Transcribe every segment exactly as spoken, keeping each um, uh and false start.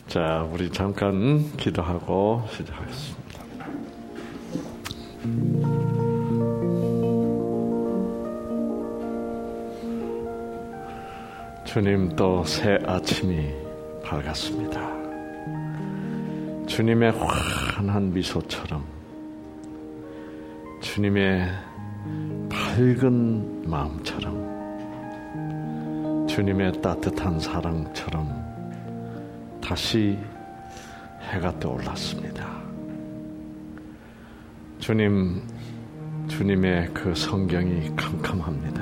자, 우리 잠깐 기도하고 시작하겠습니다. 주님, 또 새 아침이 밝았습니다. 주님의 환한 미소처럼, 주님의 밝은 마음처럼, 주님의 따뜻한 사랑처럼 다시 해가 떠올랐습니다. 주님, 주님의 그 성경이 캄캄합니다.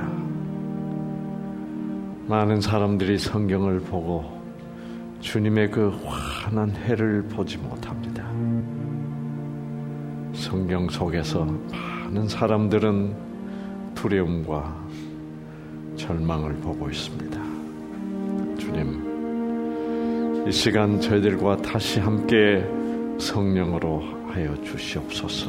많은 사람들이 성경을 보고 주님의 그 환한 해를 보지 못합니다. 성경 속에서 많은 사람들은 두려움과 절망을 보고 있습니다. 주님, 이 시간 저희들과 다시 함께 성령으로 하여 주시옵소서.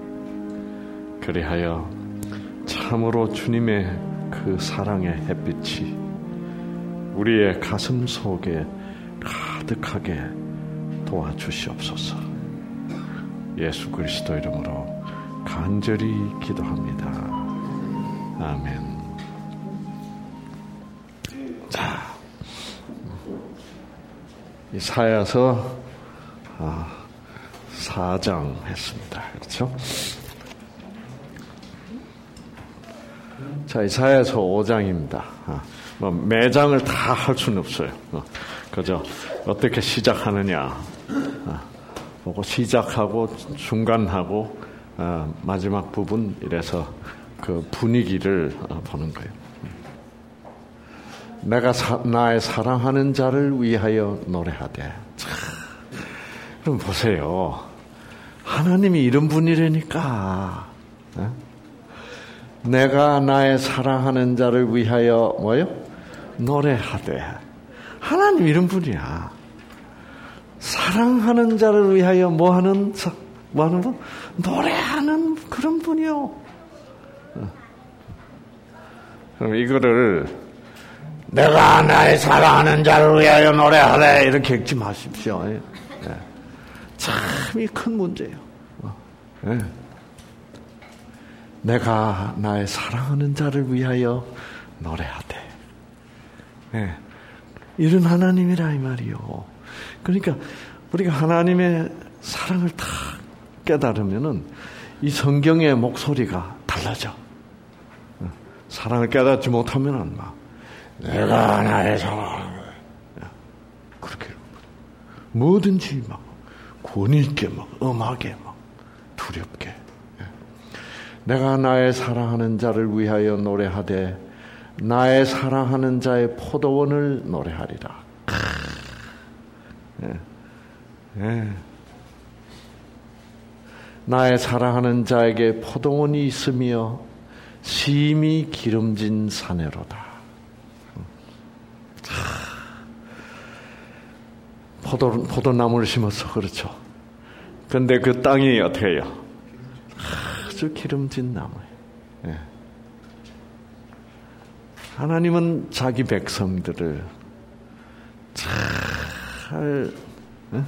그리하여 참으로 주님의 그 사랑의 햇빛이 우리의 가슴 속에 가득하게 도와주시옵소서. 예수 그리스도 이름으로 간절히 기도합니다. 아멘. 자, 이사야서 아, 사 장 했습니다. 그렇죠? 자, 이사야서 오 장입니다. 아, 뭐 매장을 다 할 수는 없어요. 어, 그죠? 어떻게 시작하느냐 아, 보고 시작하고 중간하고 아, 마지막 부분 이래서 그 분위기를 어, 보는 거예요. 내가 사, 나의 사랑하는 자를 위하여 노래하되. 참, 그럼 보세요. 하나님이 이런 분이라니까. 네? 내가 나의 사랑하는 자를 위하여 뭐요? 노래하되. 하나님 이런 분이야. 사랑하는 자를 위하여 뭐하는 뭐하는 분? 노래하는 그런 분이요. 그럼 이거를 내가 나의 사랑하는 자를 위하여 노래하래 이렇게 읽지 마십시오. 네. 참 이 큰 문제예요. 네. 내가 나의 사랑하는 자를 위하여 노래하되. 네. 이런 하나님이라 이 말이요. 그러니까 우리가 하나님의 사랑을 다 깨달으면은 이 성경의 목소리가 달라져. 사랑을 깨닫지 못하면은 막 내가 나의 사랑을 그렇게 뭐든지 막 권위 있게 막 엄하게 막 두렵게 내가 나의 사랑하는 자를 위하여 노래하되 나의 사랑하는 자의 포도원을 노래하리라. 예. 예. 나의 사랑하는 자에게 포도원이 있으며 심히 기름진 사내로다. 포도, 포도나무를 심어서 그렇죠. 근데 그 땅이 어떻게 해요? 아주 기름진 나무예요. 예. 하나님은 자기 백성들을 잘 예?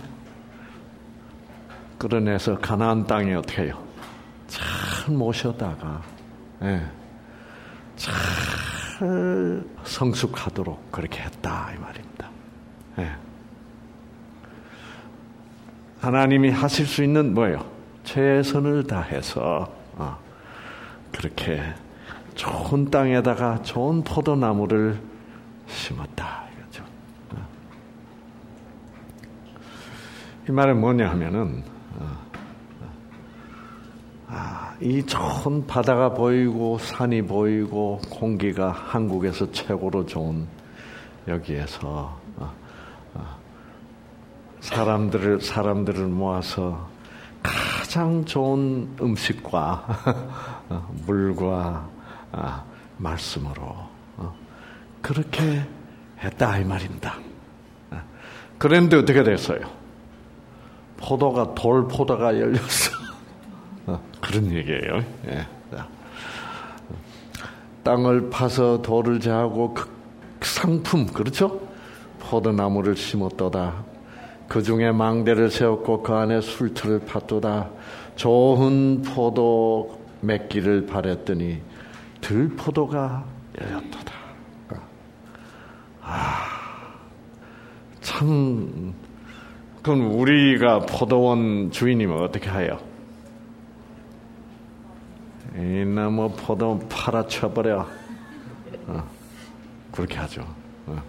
끌어내서 가나안 땅에 어떻게 해요? 잘 모셔다가 예. 잘 성숙하도록 그렇게 했다 이 말입니다. 예. 하나님이 하실 수 있는 뭐예요? 최선을 다해서 어, 그렇게 좋은 땅에다가 좋은 포도나무를 심었다 이거죠. 어. 이 말은 뭐냐 하면은 어, 아, 이 좋은 바다가 보이고 산이 보이고 공기가 한국에서 최고로 좋은 여기에서 어, 어, 사람들을 사람들을 모아서 가장 좋은 음식과 물과 말씀으로 그렇게 했다 이 말입니다. 그런데 어떻게 됐어요? 포도가 돌 포도가 열렸어. 그런 얘기예요. 예. 땅을 파서 돌을 제하고 그 상품 그렇죠? 포도나무를 심었도다. 그 중에 망대를 세웠고 그 안에 술틀을 팠도다. 좋은 포도 맺기를 바랬더니 들포도가 여였도다. 아, 참, 그럼 우리가 포도원 주인이면 어떻게 해요? 이놈의 포도 팔아쳐버려. 어, 그렇게 하죠. 어.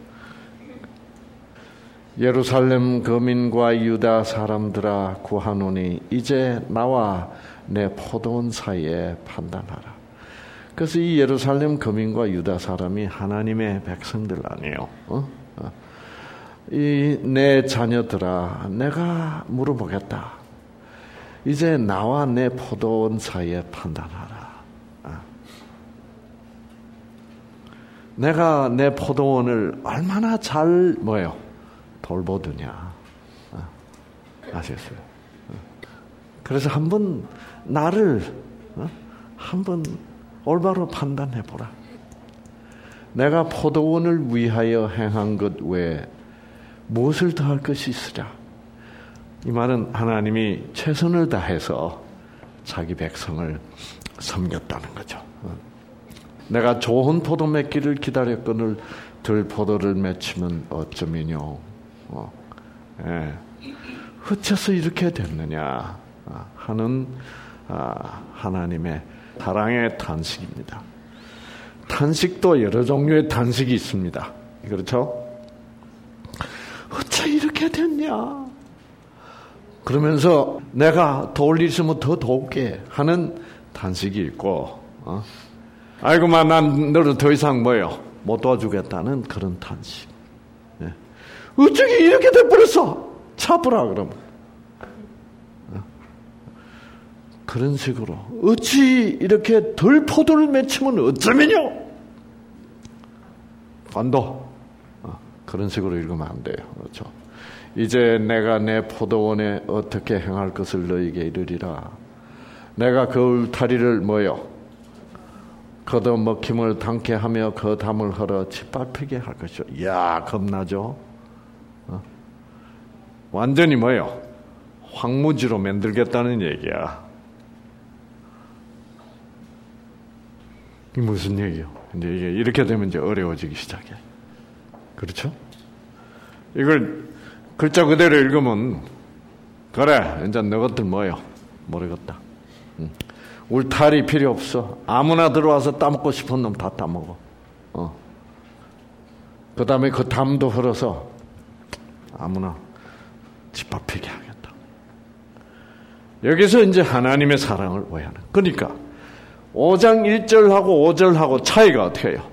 예루살렘 거민과 유다 사람들아 구하노니 이제 나와 내 포도원 사이에 판단하라. 그래서 이 예루살렘 거민과 유다 사람이 하나님의 백성들 아니에요. 어? 어. 이 내 자녀들아 내가 물어보겠다. 이제 나와 내 포도원 사이에 판단하라. 어. 내가 내 포도원을 얼마나 잘 뭐예요? 돌보드냐. 어. 아시겠어요? 어. 그래서 한번 나를 어? 한번 올바로 판단해보라. 내가 포도원을 위하여 행한 것 외에 무엇을 더 할 것이 있으랴. 이 말은 하나님이 최선을 다해서 자기 백성을 섬겼다는 거죠. 내가 좋은 포도 맺기를 기다렸거늘 들포도를 맺히면 어쩌면요. 어, 예. 어째서 이렇게 됐느냐 하는 아, 하나님의 사랑의 탄식입니다. 탄식도 여러 종류의 탄식이 있습니다. 그렇죠? 어째 이렇게 됐냐? 그러면서 내가 도울 일 있으면 더 도울게 하는 탄식이 있고, 어? 아이고만 난 너를 더 이상 뭐요? 못 도와주겠다는 그런 탄식. 네. 어쩌게 이렇게 돼버렸어? 차보라 그러면. 어? 그런 식으로 어찌 이렇게 덜 포도를 맺히면 어쩌면요? 관도. 어, 그런 식으로 읽으면 안 돼요. 그렇죠? 이제 내가 내 포도원에 어떻게 행할 것을 너에게 이르리라. 내가 그 울타리를 뭐요? 걷어먹힘을 당케 하며 그 담을 헐어 짓밟히게 할 것이요. 이야, 겁나죠? 어? 완전히 뭐요? 황무지로 만들겠다는 얘기야. 이게 무슨 얘기요? 이제 이게 이렇게 되면 이제 어려워지기 시작해. 그렇죠? 이걸 글자 그대로 읽으면, 그래, 이제 너것들 뭐요? 모르겠다. 응. 울타리 필요 없어. 아무나 들어와서 따먹고 싶은 놈 다 따먹어. 어. 그 다음에 그 담도 흘러서 아무나 짓밟히게 하겠다. 여기서 이제 하나님의 사랑을 오해하는. 그러니까 오 장 일 절하고 오 절하고 차이가 어떻게 해요?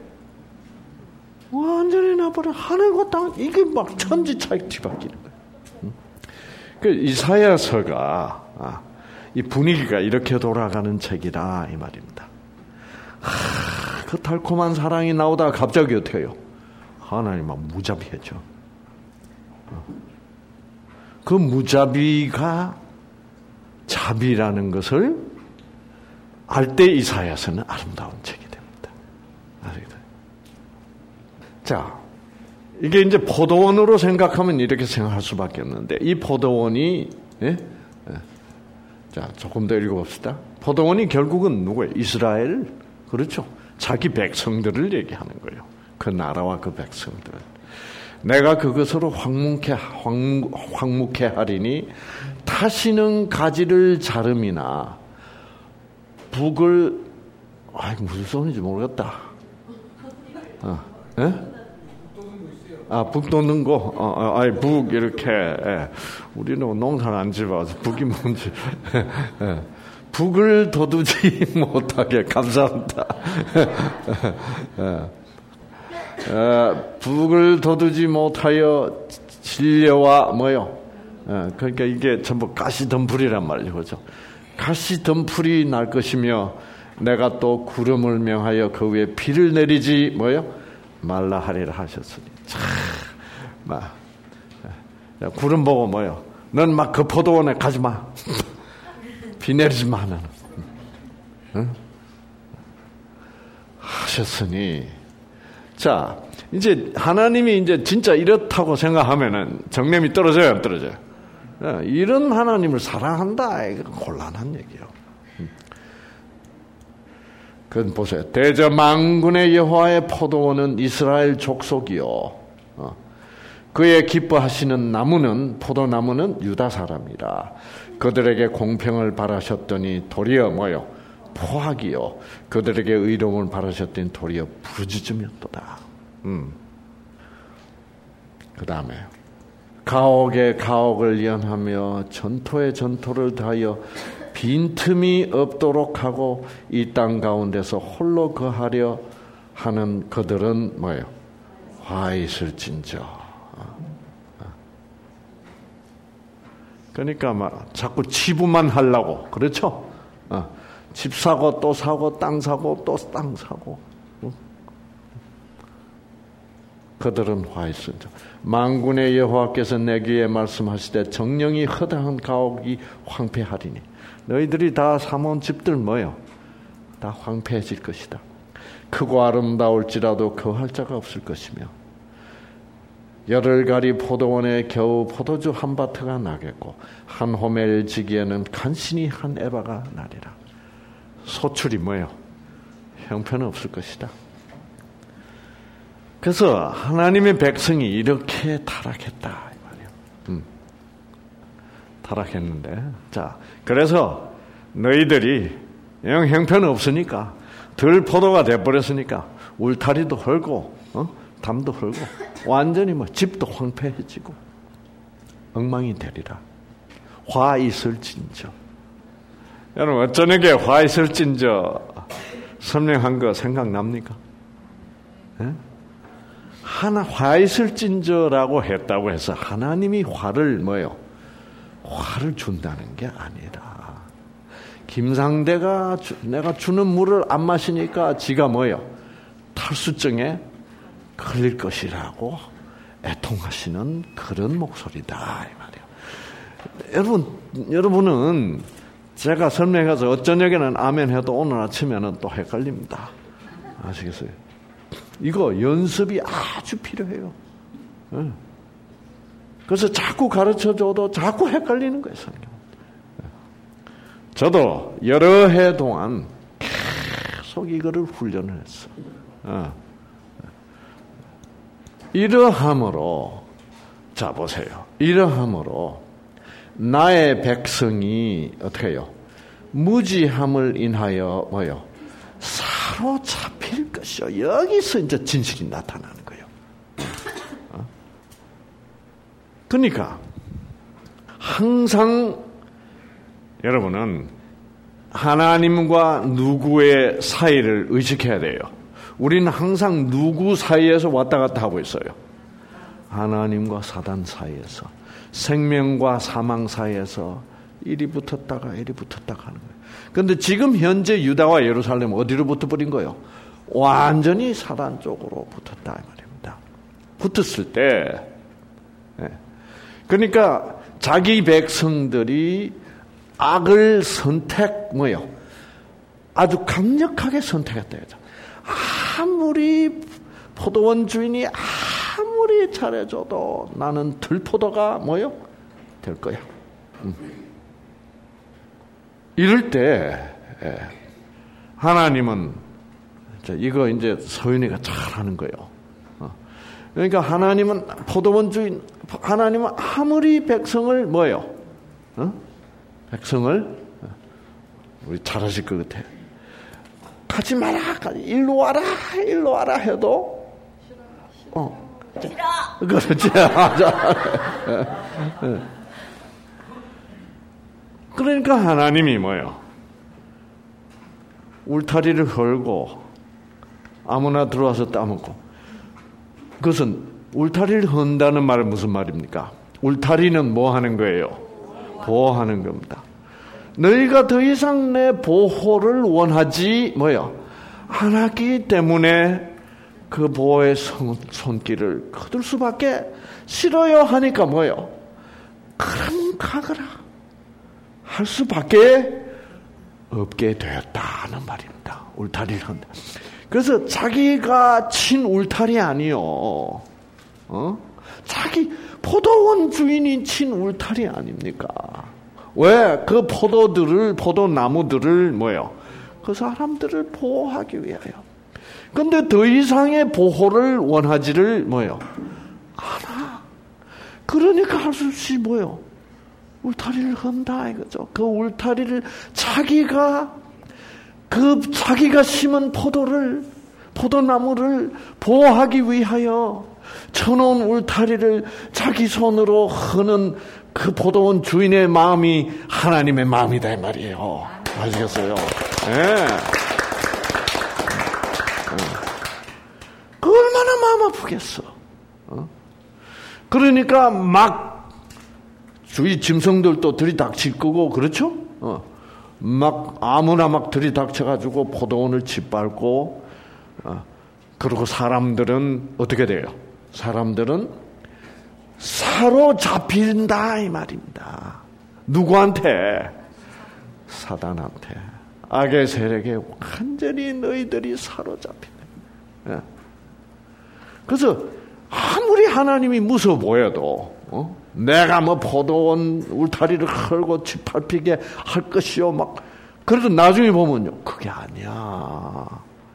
완전히 나버려. 하늘과 땅, 이게 막 천지 차이 뒤바뀌는 거예요. 응? 그 이사야서가, 아, 이 분위기가 이렇게 돌아가는 책이다 이 말입니다. 하, 그 달콤한 사랑이 나오다가 갑자기 어떻게 해요? 하나님 막 무자비해져. 그 무자비가 자비라는 것을 알 때 이사야서는 아름다운 책이 됩니다. 알겠어요? 자, 이게 이제 포도원으로 생각하면 이렇게 생각할 수밖에 없는데 이 포도원이 예? 예. 자, 조금 더 읽어봅시다. 포도원이 결국은 누구예요? 이스라엘. 그렇죠. 자기 백성들을 얘기하는 거예요. 그 나라와 그 백성들. 내가 그것으로 황무케, 황, 황무케 하리니 다시는 가지를 자름이나 북을, 아이, 무슨 소리인지 모르겠다. 어, 예? 아, 북 돋는 거, 어, 어, 아니, 북, 이렇게, 예. 우리는 농사를 안 지어서 북이 뭔지, 예. 북을 돋우지 못하게, 감사합니다. 예. 예. 북을 돋우지 못하여 진려와 뭐요? 예. 그러니까 이게 전부 가시덤불이란 말이죠. 그렇죠? 가시덤불이 날 것이며, 내가 또 구름을 명하여 그 위에 비를 내리지 뭐요? 말라 하리라 하셨으니. 참, 막, 야, 구름 보고 뭐요? 넌 막 그 포도원에 가지 마. 비 내리지 마, 나는. 응? 하셨으니, 자, 이제 하나님이 이제 진짜 이렇다고 생각하면은 정념이 떨어져요, 안 떨어져요? 이런 하나님을 사랑한다, 이거 곤란한 얘기예요. 그건 보세요. 대저 만군의 여호와의 포도원은 이스라엘 족속이요. 그의 기뻐하시는 나무는 포도나무는 유다 사람이라. 그들에게 공평을 바라셨더니 도리어 뭐요? 포악이요. 그들에게 의로움을 바라셨더니 도리어 부르짖음이었도다. 음. 그 다음에 가옥에 가옥을 연하며 전토에 전토를 다하여 빈틈이 없도록 하고 이 땅 가운데서 홀로 거하려 하는 그들은 뭐예요? 화 있을진저. 그러니까 막 자꾸 치부만 하려고, 그렇죠? 어. 집 사고 또 사고 땅 사고 또 땅 사고. 어. 그들은 화 있을진저. 만군의 여호와께서 내게 말씀하시되 정령이 허다한 가옥이 황폐하리니 너희들이 다 사모은 집들 뭐요? 다 황폐해질 것이다. 크고 아름다울지라도 거할 자가 없을 것이며 열흘가리 포도원에 겨우 포도주 한 바트가 나겠고 한 호멜 지기에는 간신히 한 에바가 나리라. 소출이 뭐예요? 형편은 없을 것이다. 그래서 하나님의 백성이 이렇게 타락했다 이 말이에요. 음. 타락했는데, 자, 그래서 너희들이 영 형편은 없으니까 들 포도가 돼버렸으니까 울타리도 헐고, 어? 담도 헐고, 완전히 뭐 집도 황폐해지고 엉망이 되리라. 화 있을진저. 여러분, 저녁에 화 있을진저 설명한 거 생각납니까? 예? 하나 화 있을진저라고 했다고 해서 하나님이 화를 뭐요? 화를 준다는 게 아니라 김상대가 주, 내가 주는 물을 안 마시니까 지가 뭐요? 탈수증에 걸릴 것이라고 애통하시는 그런 목소리다 이 말이에요. 여러분, 여러분은 제가 설명해서 어쩌녁에는 아멘 해도 오늘 아침에는 또 헷갈립니다. 아시겠어요? 이거 연습이 아주 필요해요. 그래서 자꾸 가르쳐줘도 자꾸 헷갈리는 거예요, 성경. 저도 여러 해 동안 계속 이거를 훈련을 했어. 이러함으로, 자, 보세요. 이러함으로, 나의 백성이, 어떻게 해요? 무지함을 인하여, 뭐요? 사로잡힐 것이요. 여기서 이제 진실이 나타나는 거예요. 어? 그러니까, 항상, 여러분은, 하나님과 누구의 사이를 의식해야 돼요. 우리는 항상 누구 사이에서 왔다 갔다 하고 있어요. 하나님과 사단 사이에서, 생명과 사망 사이에서 이리 붙었다가 이리 붙었다가 하는 거예요. 그런데 지금 현재 유다와 예루살렘 어디로 붙어버린 거예요? 완전히 사단 쪽으로 붙었다 이 말입니다. 붙었을 때, 그러니까 자기 백성들이 악을 선택 뭐요? 아주 강력하게 선택했다. 아무리 포도원 주인이 아무리 잘해줘도 나는 들포도가 뭐요? 될 거야. 음. 이럴 때 하나님은 이거 이제 서윤이가 잘하는 거예요. 그러니까 하나님은 포도원 주인, 하나님은 아무리 백성을 뭐요? 어? 백성을 우리 잘하실 것 같아. 가지 마라, 일로 와라, 일로 와라 해도 어, 그렇지, 맞아. 그러니까 하나님이 뭐예요? 울타리를 헐고 아무나 들어와서 따먹고. 그것은 울타리를 헌다는 말은 무슨 말입니까? 울타리는 뭐 하는 거예요? 보호하는 겁니다. 너희가 더 이상 내 보호를 원하지 뭐요? 안 하기 때문에 그 보호의 손, 손길을 거둘 수밖에 싫어요 하니까 뭐요? 그럼 가거라 할 수밖에 없게 되었다는 말입니다. 울타리를 한다. 그래서 자기가 친 울타리 아니요. 어? 자기 포도원 주인이 친 울타리 아닙니까? 왜? 그 포도들을, 포도나무들을 뭐요? 그 사람들을 보호하기 위하여. 근데 더 이상의 보호를 원하지를 뭐요? 않아. 그러니까 할 수 없이 뭐요? 울타리를 헌다 이거죠. 그 울타리를 자기가 그 자기가 심은 포도를 포도나무를 보호하기 위하여 쳐놓은 울타리를 자기 손으로 흐는 그 포도원 주인의 마음이 하나님의 마음이다 이 말이에요. 아시겠어요? 네. 그 얼마나 마음 아프겠어. 어? 그러니까 막 주위 짐승들도 들이닥칠 거고 그렇죠? 어. 막 아무나 막 들이닥쳐가지고 포도원을 짓밟고 어. 그리고 사람들은 어떻게 돼요? 사람들은 사로잡힌다 이 말입니다. 누구한테? 사단한테. 악의 세력에 완전히 너희들이 사로잡힌다. 예. 그래서 아무리 하나님이 무서워 보여도 어? 내가 뭐 포도원 울타리를 헐고 짓밟히게 할 것이요 막 그래도 나중에 보면요 그게 아니야.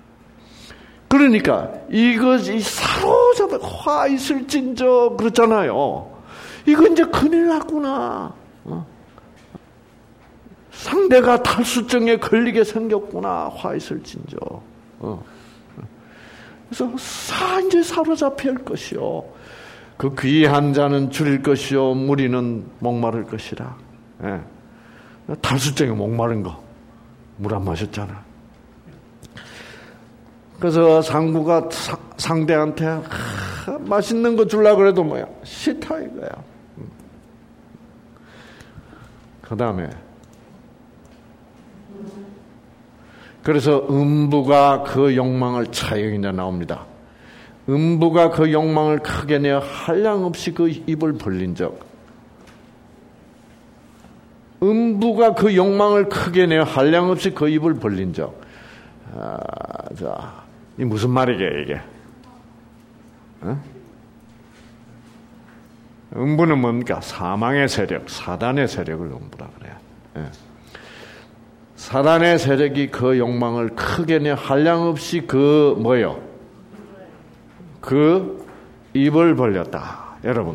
그러니까 이것이 사로잡아 화 있을진저 그렇잖아요. 이거 이제 큰일 났구나. 어? 상대가 탈수증에 걸리게 생겼구나. 화 있을진저. 어. 그래서 사 이제 사로잡힐 것이요. 그 귀한 자는 줄일 것이요 무리는 목마를 것이라. 예. 탈수증에 목마른 거 물 안 마셨잖아. 그래서 상부가 사, 상대한테 아, 맛있는 거 주려고 그래도 뭐야 싫다 이거야. 그 다음에 그래서 음부가 그 욕망을 차여 이제 나옵니다. 음부가 그 욕망을 크게 내어 한량없이 그 입을 벌린 적. 음부가 그 욕망을 크게 내어 한량없이 그 입을 벌린 적. 아, 자, 이 무슨 말이게 이게? 어? 음부는 뭡니까? 사망의 세력, 사단의 세력을 음부라 그래요. 예. 사단의 세력이 그 욕망을 크게 내 한량없이 그 뭐요? 그 입을 벌렸다. 여러분,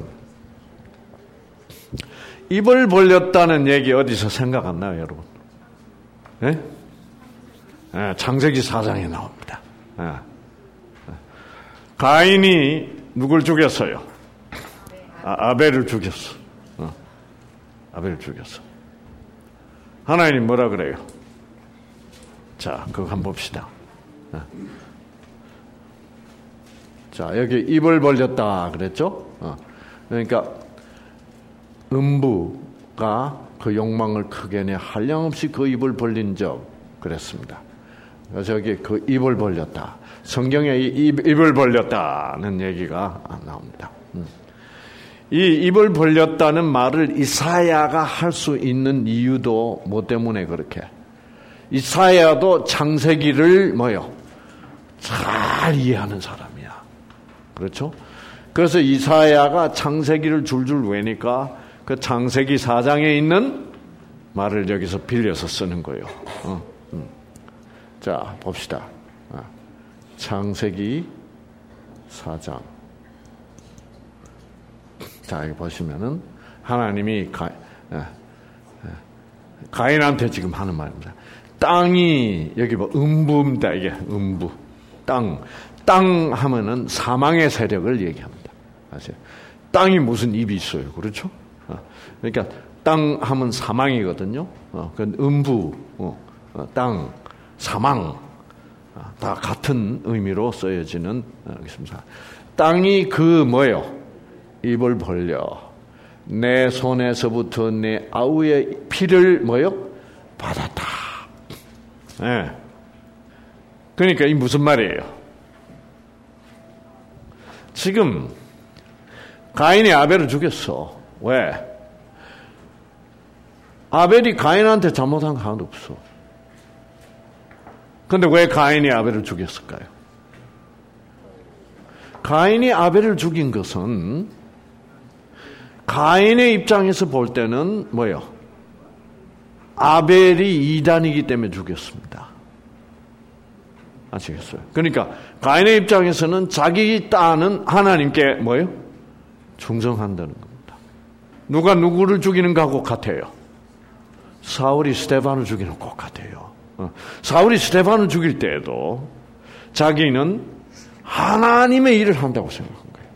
입을 벌렸다는 얘기 어디서 생각 안 나요, 여러분? 예? 예, 창세기 사 장에 나옵니다. 예. 가인이 누굴 죽였어요? 아, 아벨을 죽였어. 어. 아벨을 죽였어. 하나님 뭐라 그래요? 자, 그거 한번 봅시다. 예. 자, 여기 입을 벌렸다 그랬죠? 어. 그러니까 음부가 그 욕망을 크게 내 한량없이 그 입을 벌린 적 그랬습니다. 그래서 여기 그 입을 벌렸다. 성경에 이 입, 입을 벌렸다는 얘기가 나옵니다. 음. 이 입을 벌렸다는 말을 이사야가 할 수 있는 이유도 뭐 때문에 그렇게? 이사야도 창세기를 뭐요? 잘 이해하는 사람이야. 그렇죠? 그래서 이사야가 창세기를 줄줄 외니까 그 창세기 사 장에 있는 말을 여기서 빌려서 쓰는 거예요. 어, 음. 자, 봅시다. 어. 창세기 사 장. 자, 여기 보시면은 하나님이 가, 에, 에, 가인한테 지금 하는 말입니다. 땅이 여기 뭐 음부입니다. 이게 음부. 땅. 땅 하면은 사망의 세력을 얘기합니다. 아세요? 땅이 무슨 입이 있어요. 그렇죠? 어, 그러니까 땅 하면 사망이거든요. 어, 그 음부, 어, 어, 땅, 사망 어, 다 같은 의미로 쓰여지는 어, 있습니다. 땅이 그 뭐예요? 입을 벌려 내 손에서부터 내 아우의 피를 뭐요? 받았다. 네. 그러니까 이 무슨 말이에요? 지금 가인이 아벨을 죽였어. 왜? 아벨이 가인한테 잘못한 거 하나도 없어. 근데 왜 가인이 아벨을 죽였을까요? 가인이 아벨을 죽인 것은 가인의 입장에서 볼 때는 뭐예요? 아벨이 이단이기 때문에 죽였습니다. 아시겠어요? 그러니까 가인의 입장에서는 자기 딸은 하나님께 뭐예요? 충성한다는 겁니다. 누가 누구를 죽이는 거하고 같아요. 사울이 스데반을 죽이는 것 같아요. 사울이 스데반을 죽일 때에도 자기는 하나님의 일을 한다고 생각한 거예요.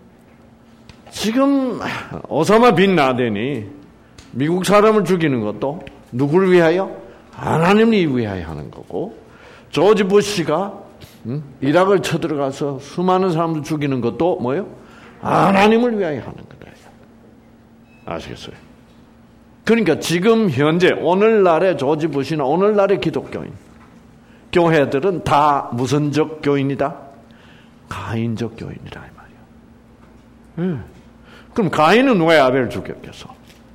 지금 오사마 빈 라덴이 미국 사람을 죽이는 것도 누구를 위하여? 하나님을 위하여 하는 거고, 조지 부시가 음? 이락을 쳐들어가서 수많은 사람들 죽이는 것도 뭐예요? 하나님을 위하여 하는 거다. 아시겠어요? 그러니까 지금 현재 오늘날의 조지 부시나 오늘날의 기독교인 교회들은 다 무슨적 교인이다? 가인적 교인이라 이 말이에요. 네. 그럼 가인은 왜 아벨을 죽였겠어?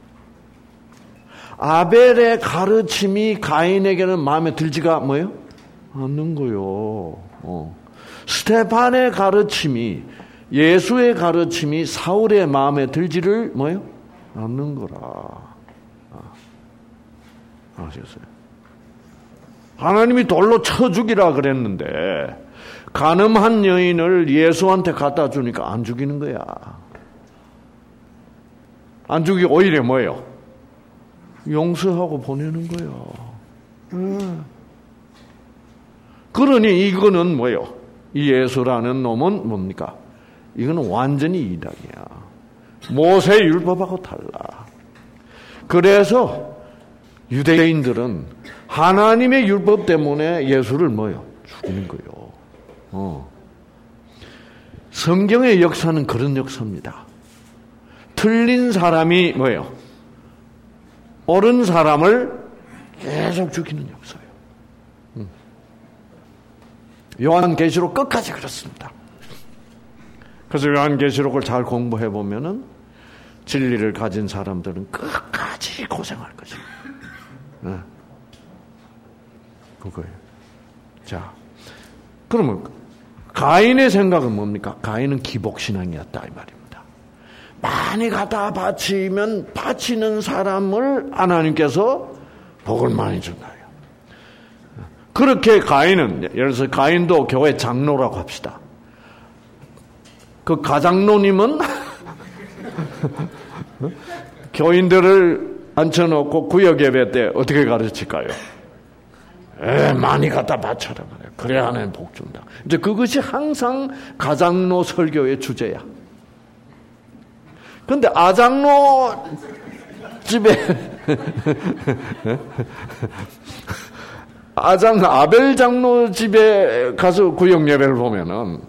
아벨의 가르침이 가인에게는 마음에 들지가 뭐예요? 않는 거요. 어. 스테반의 가르침이, 예수의 가르침이 사울의 마음에 들지를 뭐예요? 않는 거라. 아, 아시겠어요? 하나님이 돌로 쳐 죽이라 그랬는데 간음한 여인을 예수한테 갖다 주니까 안 죽이는 거야. 안 죽이고 오히려 뭐예요? 용서하고 보내는 거예요. 음. 그러니 이거는 뭐예요? 이 예수라는 놈은 뭡니까? 이거는 완전히 이단이야. 모세 율법하고 달라. 그래서 유대인들은 하나님의 율법 때문에 예수를 뭐예요? 죽이는 거예요. 어. 성경의 역사는 그런 역사입니다. 틀린 사람이 뭐예요? 옳은 사람을 계속 죽이는 역사예요. 음. 요한계시록 끝까지 그렇습니다. 그래서 요한계시록을 잘 공부해 보면은 진리를 가진 사람들은 끝까지 고생할 것입니다. 네. 그거예요. 자, 그러면 가인의 생각은 뭡니까? 가인은 기복신앙이었다 이 말입니다. 많이 갖다 바치면 바치는 사람을 하나님께서 복을 많이 준다요. 그렇게 가인은, 예를 들어서 가인도 교회 장로라고 합시다. 그 가장로님은 교인들을 앉혀놓고 구역 예배 때 어떻게 가르칠까요? 에, 많이 갖다 바쳐라 말이야. 그래야 하나님 복 준다. 이제 그것이 항상 가장로 설교의 주제야. 근데 아장로 집에 아장 아벨 장로 집에 가서 구역 예배를 보면은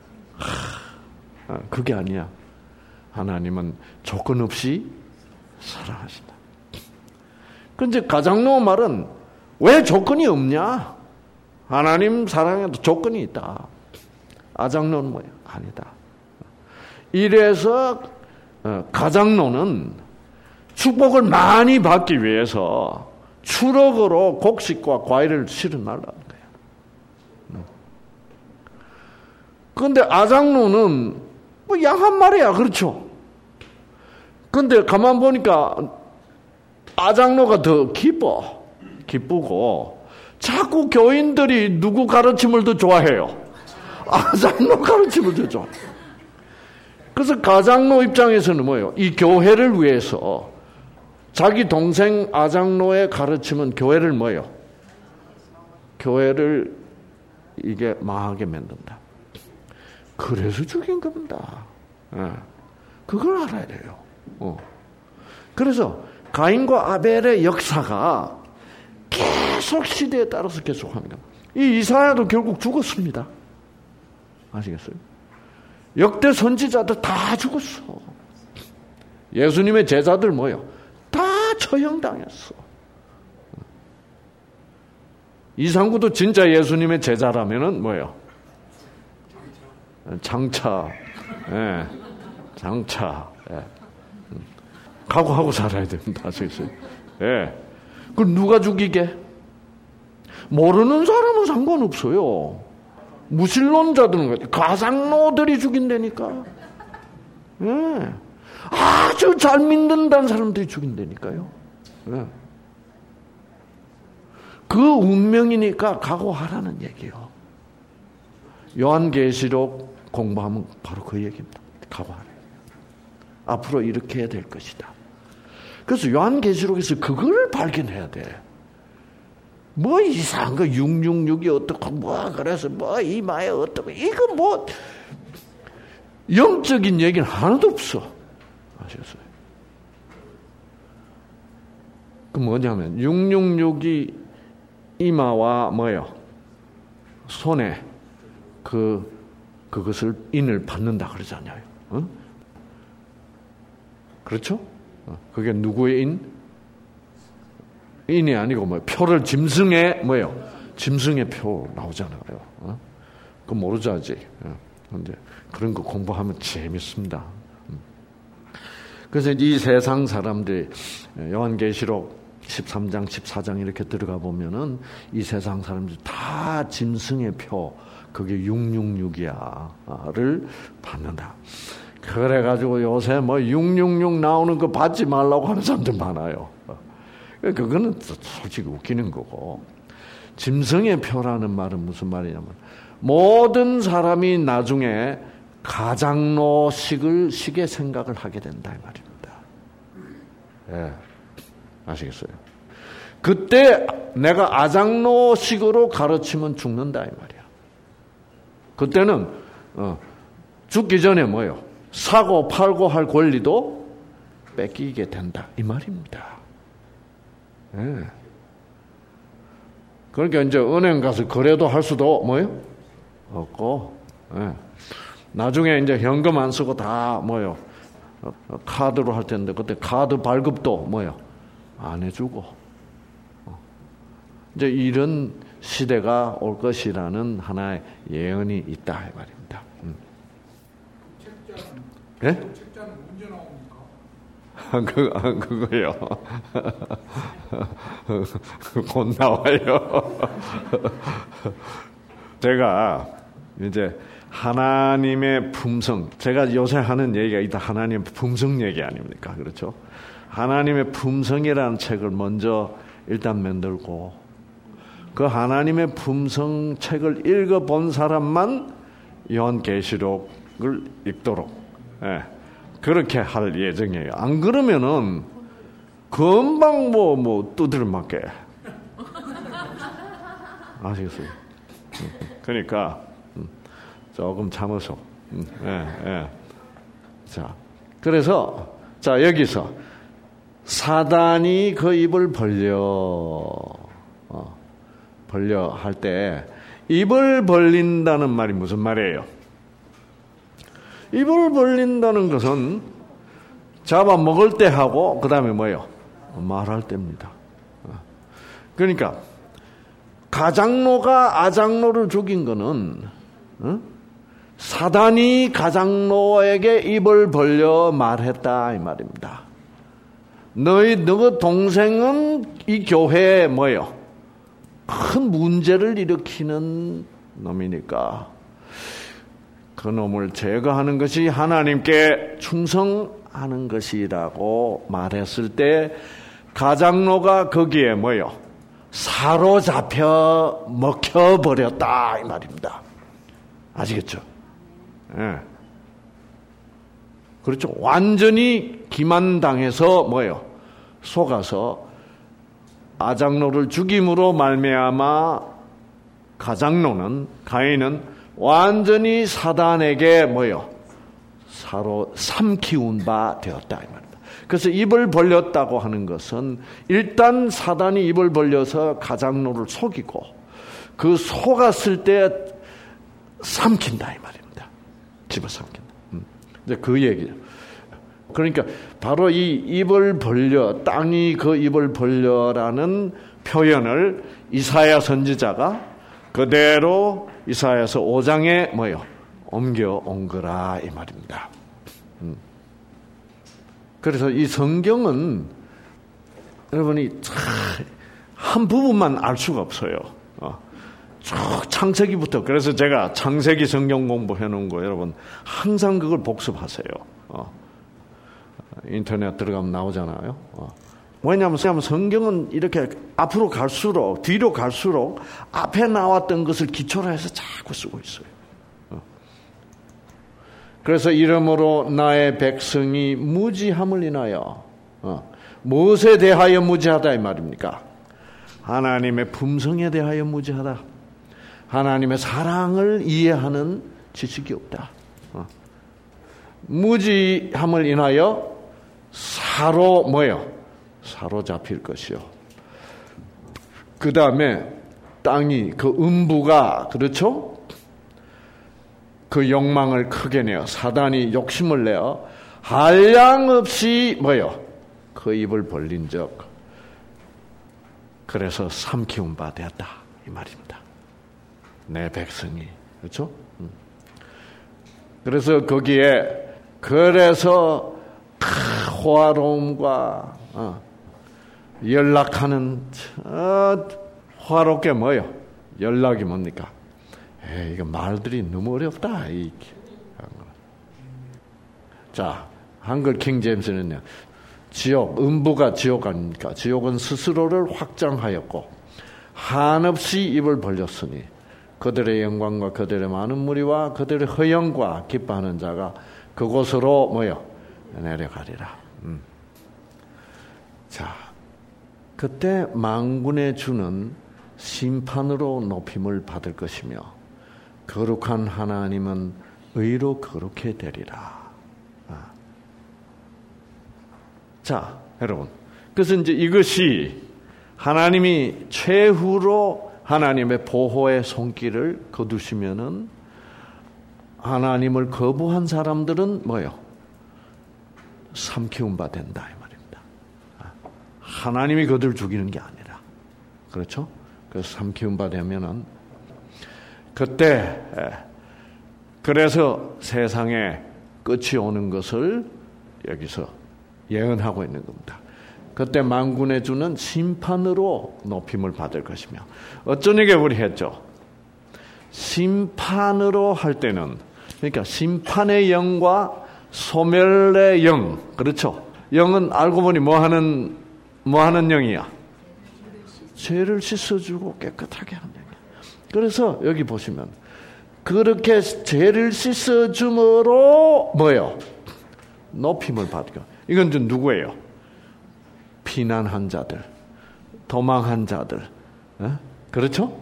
하, 그게 아니야. 하나님은 조건 없이 사랑하신다. 근데 가장로 말은 왜 조건이 없냐? 하나님 사랑에도 조건이 있다. 아장로는 뭐야? 아니다. 이래서 가장로는 축복을 많이 받기 위해서 추럭으로 곡식과 과일을 실어달라는 거야. 그런데 아장로는 뭐 양 한 마리야, 그렇죠? 근데 가만 보니까 아장로가 더 기뻐, 기쁘고 자꾸 교인들이 누구 가르침을 더 좋아해요? 아장로 가르침을 더 좋아. 그래서 가장로 입장에서는 뭐예요? 이 교회를 위해서 자기 동생 아장로의 가르침은 교회를 뭐예요? 교회를 이게 망하게 만든다. 그래서 죽인 겁니다. 네. 그걸 알아야 돼요. 어. 그래서 가인과 아벨의 역사가 계속 시대에 따라서 계속하는 겁니다. 이 이사야도 결국 죽었습니다. 아시겠어요? 역대 선지자들 다 죽었어. 예수님의 제자들 뭐요? 다 처형당했어. 이상구도 진짜 예수님의 제자라면은 뭐요? 장차, 예, 장차, 예. 각오하고 살아야 됩니다. 아시겠어요? 예. 그걸 누가 죽이게? 모르는 사람은 상관없어요. 무신론자들은 가장로들이 죽인다니까. 예. 아주 잘 믿는다는 사람들이 죽인다니까요. 예. 그 운명이니까 각오하라는 얘기예요. 요한계시록 공부하면 바로 그 얘기입니다. 각오하라. 앞으로 이렇게 해야 될 것이다. 그래서 요한계시록에서 그걸 발견해야 돼. 뭐 이상한 거 육육육이 어떻고 뭐 그래서 뭐 이마에 어떻고 이거 뭐 영적인 얘기는 하나도 없어. 아셨어요? 그 뭐냐면 육육육이 이마와 뭐요? 손에 그 그것을 인을 받는다 그러잖아요. 어? 그렇죠? 그게 누구의 인? 인이 아니고 뭐 표를 짐승의 뭐요? 짐승의 표 나오잖아요. 어? 그거 모르죠 아직. 그런데 그런 거 공부하면 재밌습니다. 그래서 이 세상 사람들이 요한계시록 십삼 장, 십사 장 이렇게 들어가 보면은 이 세상 사람들이 다 짐승의 표, 그게 육육육이야를 받는다. 그래가지고 요새 뭐 육육육 나오는 거 받지 말라고 하는 사람들 많아요. 그거는 솔직히 웃기는 거고. 짐승의 표라는 말은 무슨 말이냐면 모든 사람이 나중에 가장로식을 식의 생각을 하게 된다 이 말입니다. 예, 아시겠어요? 그때 내가 아장로식으로 가르치면 죽는다 이 말이야. 그때는 어, 죽기 전에 뭐요? 사고 팔고 할 권리도 뺏기게 된다 이 말입니다. 예. 그러니까 이제 은행 가서 거래도 할 수도 뭐요? 없고, 예. 나중에 이제 현금 안 쓰고 다 뭐요? 카드로 할 텐데 그때 카드 발급도 뭐요? 안 해주고, 이제 이런 시대가 올 것이라는 하나의 예언이 있다 이 말입니다. 음. 책자는, 예? 책자는 언제 나옵니까? 그, 아, 그거요. 곧 나와요. 제가 이제 하나님의 품성, 제가 요새 하는 얘기가 있다. 하나님의 품성 얘기 아닙니까? 그렇죠? 하나님의 품성이라는 책을 먼저 일단 만들고, 그 하나님의 품성 책을 읽어본 사람만 요한계시록을 읽도록, 예, 그렇게 할 예정이에요. 안 그러면은 금방 뭐, 뭐, 두드려 맞게. 아시겠어요? 그러니까, 조금 참으소. 예, 예. 자, 그래서, 자, 여기서, 사단이 그 입을 벌려, 어, 벌려 할 때, 입을 벌린다는 말이 무슨 말이에요? 입을 벌린다는 것은 잡아 먹을 때 하고 그 다음에 뭐예요? 말할 때입니다. 그러니까 가장로가 아장로를 죽인 거는 어? 사단이 가장로에게 입을 벌려 말했다 이 말입니다. 너희 너 동생은 이 교회에 뭐예요? 큰 문제를 일으키는 놈이니까 그 놈을 제거하는 것이 하나님께 충성하는 것이라고 말했을 때 가장로가 거기에 뭐요? 사로잡혀 먹혀버렸다 이 말입니다. 아시겠죠? 예. 그렇죠. 완전히 기만당해서 뭐요? 속아서 아장로를 죽임으로 말미암아 가장로는 가인은 완전히 사단에게 뭐요? 사로 삼키운 바 되었다 이 말입니다. 그래서 입을 벌렸다고 하는 것은 일단 사단이 입을 벌려서 가장로를 속이고 그 속았을 때 삼킨다 이 말입니다. 집어삼킨다. 음. 이제 그 얘기죠. 그러니까 바로 이 입을 벌려, 땅이 그 입을 벌려라는 표현을 이사야 선지자가 그대로 이사야서 오 장에 뭐요? 옮겨온 거라 이 말입니다. 음. 그래서 이 성경은 여러분이 한 부분만 알 수가 없어요. 어. 쭉 창세기부터. 그래서 제가 창세기 성경 공부해 놓은 거 여러분 항상 그걸 복습하세요. 어. 인터넷 들어가면 나오잖아요. 어. 왜냐하면 성경은 이렇게 앞으로 갈수록 뒤로 갈수록 앞에 나왔던 것을 기초로 해서 자꾸 쓰고 있어요. 어. 그래서 이러므로 나의 백성이 무지함을 인하여 어. 무엇에 대하여 무지하다 이 말입니까? 하나님의 품성에 대하여 무지하다. 하나님의 사랑을 이해하는 지식이 없다. 어. 무지함을 인하여 사로 뭐요? 사로잡힐 것이요. 그 다음에 땅이 그 음부가 그렇죠? 그 욕망을 크게 내어 사단이 욕심을 내어 한량없이 뭐요? 그 입을 벌린 적 그래서 삼키운 바 되었다 이 말입니다. 내 백성이 그렇죠? 그래서 거기에 그래서 호화로움과 어, 연락하는 어, 화롭게 뭐요? 연락이 뭡니까? 에이, 이거 말들이 너무 어렵다. 이, 자, 한글 킹제임스는요. 지옥, 음부가 지옥 아닙니까? 지옥은 스스로를 확장하였고 한없이 입을 벌렸으니 그들의 영광과 그들의 많은 무리와 그들의 허영과 기뻐하는 자가 그곳으로 뭐요? 내려가리라. 음. 자, 그때 만군의 주는 심판으로 높임을 받을 것이며 거룩한 하나님은 의로 거룩해 되리라. 아. 자, 여러분. 그래서 이제 이것이 하나님이 최후로 하나님의 보호의 손길을 거두시면은 하나님을 거부한 사람들은 뭐요? 삼키운 바 된다 이 말입니다. 하나님이 그들 죽이는 게 아니라 그렇죠? 그래서 삼키운 바 되면은 그때 그래서 세상에 끝이 오는 것을 여기서 예언하고 있는 겁니다. 그때 만군의 주는 심판으로 높임을 받을 것이며 어쩌니게 우리 했죠? 심판으로 할 때는 그러니까 심판의 영과 소멸의 영 그렇죠? 영은 알고 보니 뭐 하는 뭐 하는 영이야? 죄를 씻어주고 깨끗하게 하는 영이야. 그래서 여기 보시면 그렇게 죄를 씻어줌으로 뭐요? 높임을 받고 이건 좀 누구예요? 피난한 자들, 도망한 자들, 어? 그렇죠?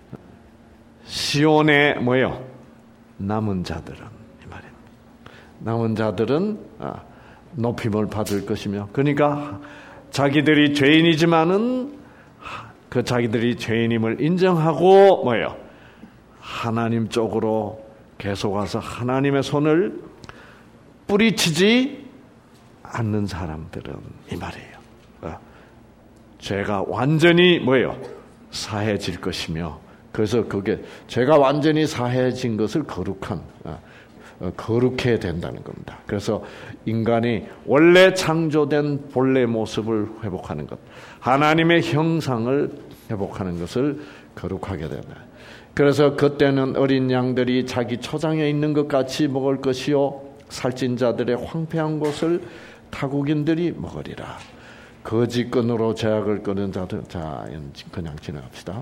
시온에 뭐요? 남은 자들은 이 말입니다. 남은 자들은 아, 높임을 받을 것이며, 그러니까 자기들이 죄인이지만은 그 자기들이 죄인임을 인정하고 뭐요? 하나님 쪽으로 계속 와서 하나님의 손을 뿌리치지 않는 사람들은 이 말이에요. 죄가 완전히 뭐예요? 사해질 것이며, 그래서 그게 죄가 완전히 사해진 것을 거룩한 거룩해 된다는 겁니다. 그래서 인간이 원래 창조된 본래 모습을 회복하는 것, 하나님의 형상을 회복하는 것을 거룩하게 된다. 그래서 그때는 어린 양들이 자기 초장에 있는 것 같이 먹을 것이요, 살찐 자들의 황폐한 곳을 타국인들이 먹으리라. 거짓끈으로 죄악을 끄는 자들, 자, 그냥 지나갑시다.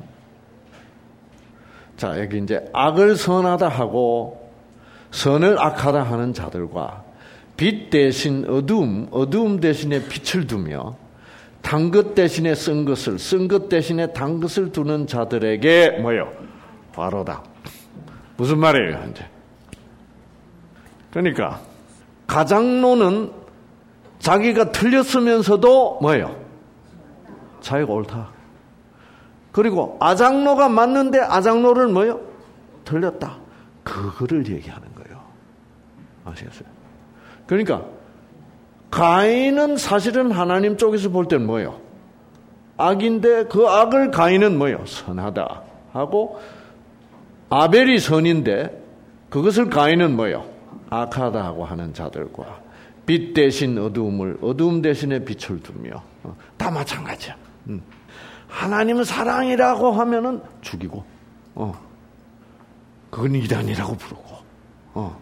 자, 여기 이제 악을 선하다 하고 선을 악하다 하는 자들과 빛 대신 어두움, 어두움 대신에 빛을 두며 단 것 대신에 쓴 것을, 쓴 것 대신에 단 것을 두는 자들에게 뭐요? 바로다. 무슨 말이에요, 이제? 그러니까 가장로는 자기가 틀렸으면서도 뭐예요? 자기가 옳다. 그리고 아장로가 맞는데 아장로를 뭐예요? 틀렸다. 그거를 얘기하는 거예요. 아시겠어요? 그러니까 가인은 사실은 하나님 쪽에서 볼 때는 뭐예요? 악인데 그 악을 가인은 뭐예요? 선하다 하고, 아벨이 선인데 그것을 가인은 뭐예요? 악하다 하고 하는 자들과 빛 대신 어두움을, 어두움 대신에 빛을 두며, 다 마찬가지야. 하나님은 사랑이라고 하면은 죽이고, 어. 그건 이단이라고 부르고, 어.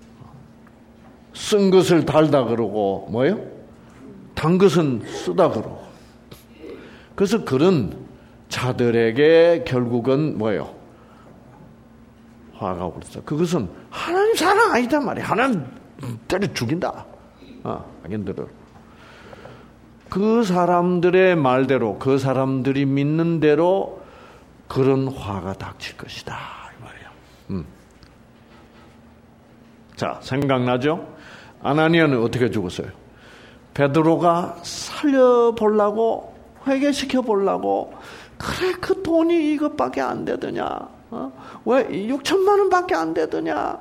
쓴 것을 달다 그러고, 뭐요? 단 것은 쓰다 그러고. 그래서 그런 자들에게 결국은 뭐예요? 화가 올랐어. 그것은 하나님 사랑 아니다 말이야. 하나님 때려 죽인다. 아, 악인들을. 그 사람들의 말대로, 그 사람들이 믿는 대로 그런 화가 닥칠 것이다. 이 말이에요. 음. 자, 생각나죠? 아나니아는 어떻게 죽었어요? 베드로가 살려보려고, 회개시켜 보려고, 그래, 그 돈이 이것밖에 안 되더냐? 어? 왜 육천만 원밖에 안 되더냐?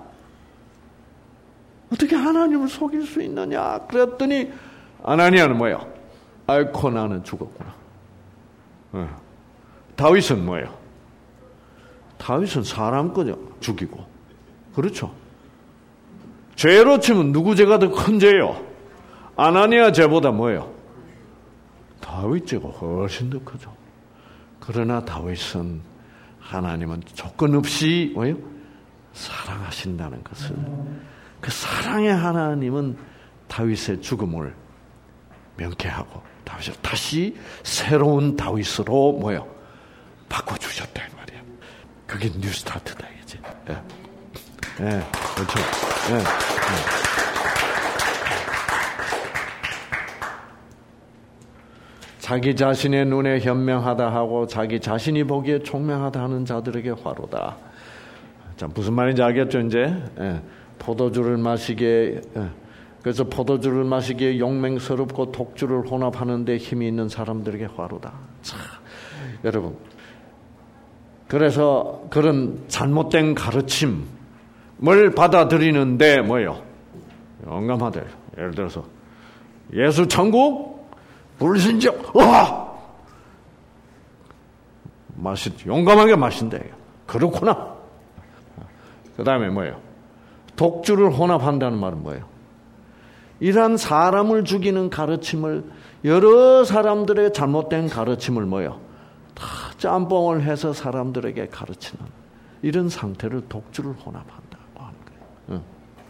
어떻게 하나님을 속일 수 있느냐? 그랬더니 아나니아는 뭐예요? 아이고, 나는 죽었구나. 어. 다윗은 뭐예요? 다윗은 사람 거죠. 죽이고. 그렇죠. 죄로 치면 누구 죄가 더 큰 죄요? 아나니아 죄보다 뭐예요? 다윗 죄가 훨씬 더 크죠. 그러나 다윗은 하나님은 조건 없이 뭐예요? 사랑하신다는 것을, 그 사랑의 하나님은 다윗의 죽음을 명쾌하고 다윗을 다시 새로운 다윗으로 뭐예요? 바꿔주셨다 이 말이에요. 그게 뉴스타트다 이제. 예, 예, 그렇죠. 예, 예. 자기 자신의 눈에 현명하다 하고 자기 자신이 보기에 총명하다 하는 자들에게 화로다. 자, 무슨 말인지 알겠죠 이제? 예, 포도주를 마시기에, 예, 그래서 포도주를 마시기에 용맹스럽고 독주를 혼합하는 데 힘이 있는 사람들에게 화로다. 자, 여러분, 그래서 그런 잘못된 가르침을 받아들이는데 뭐예요? 용감하대. 예를 들어서 예수 천국 불신적, 와! 마신, 용감하게 마신대. 그렇구나. 그 다음에 뭐예요? 독주를 혼합한다는 말은 뭐예요? 이러한 사람을 죽이는 가르침을, 여러 사람들의 잘못된 가르침을 뭐예요? 다 짬뽕을 해서 사람들에게 가르치는 이런 상태를 독주를 혼합한다고 하는 거예요. 응.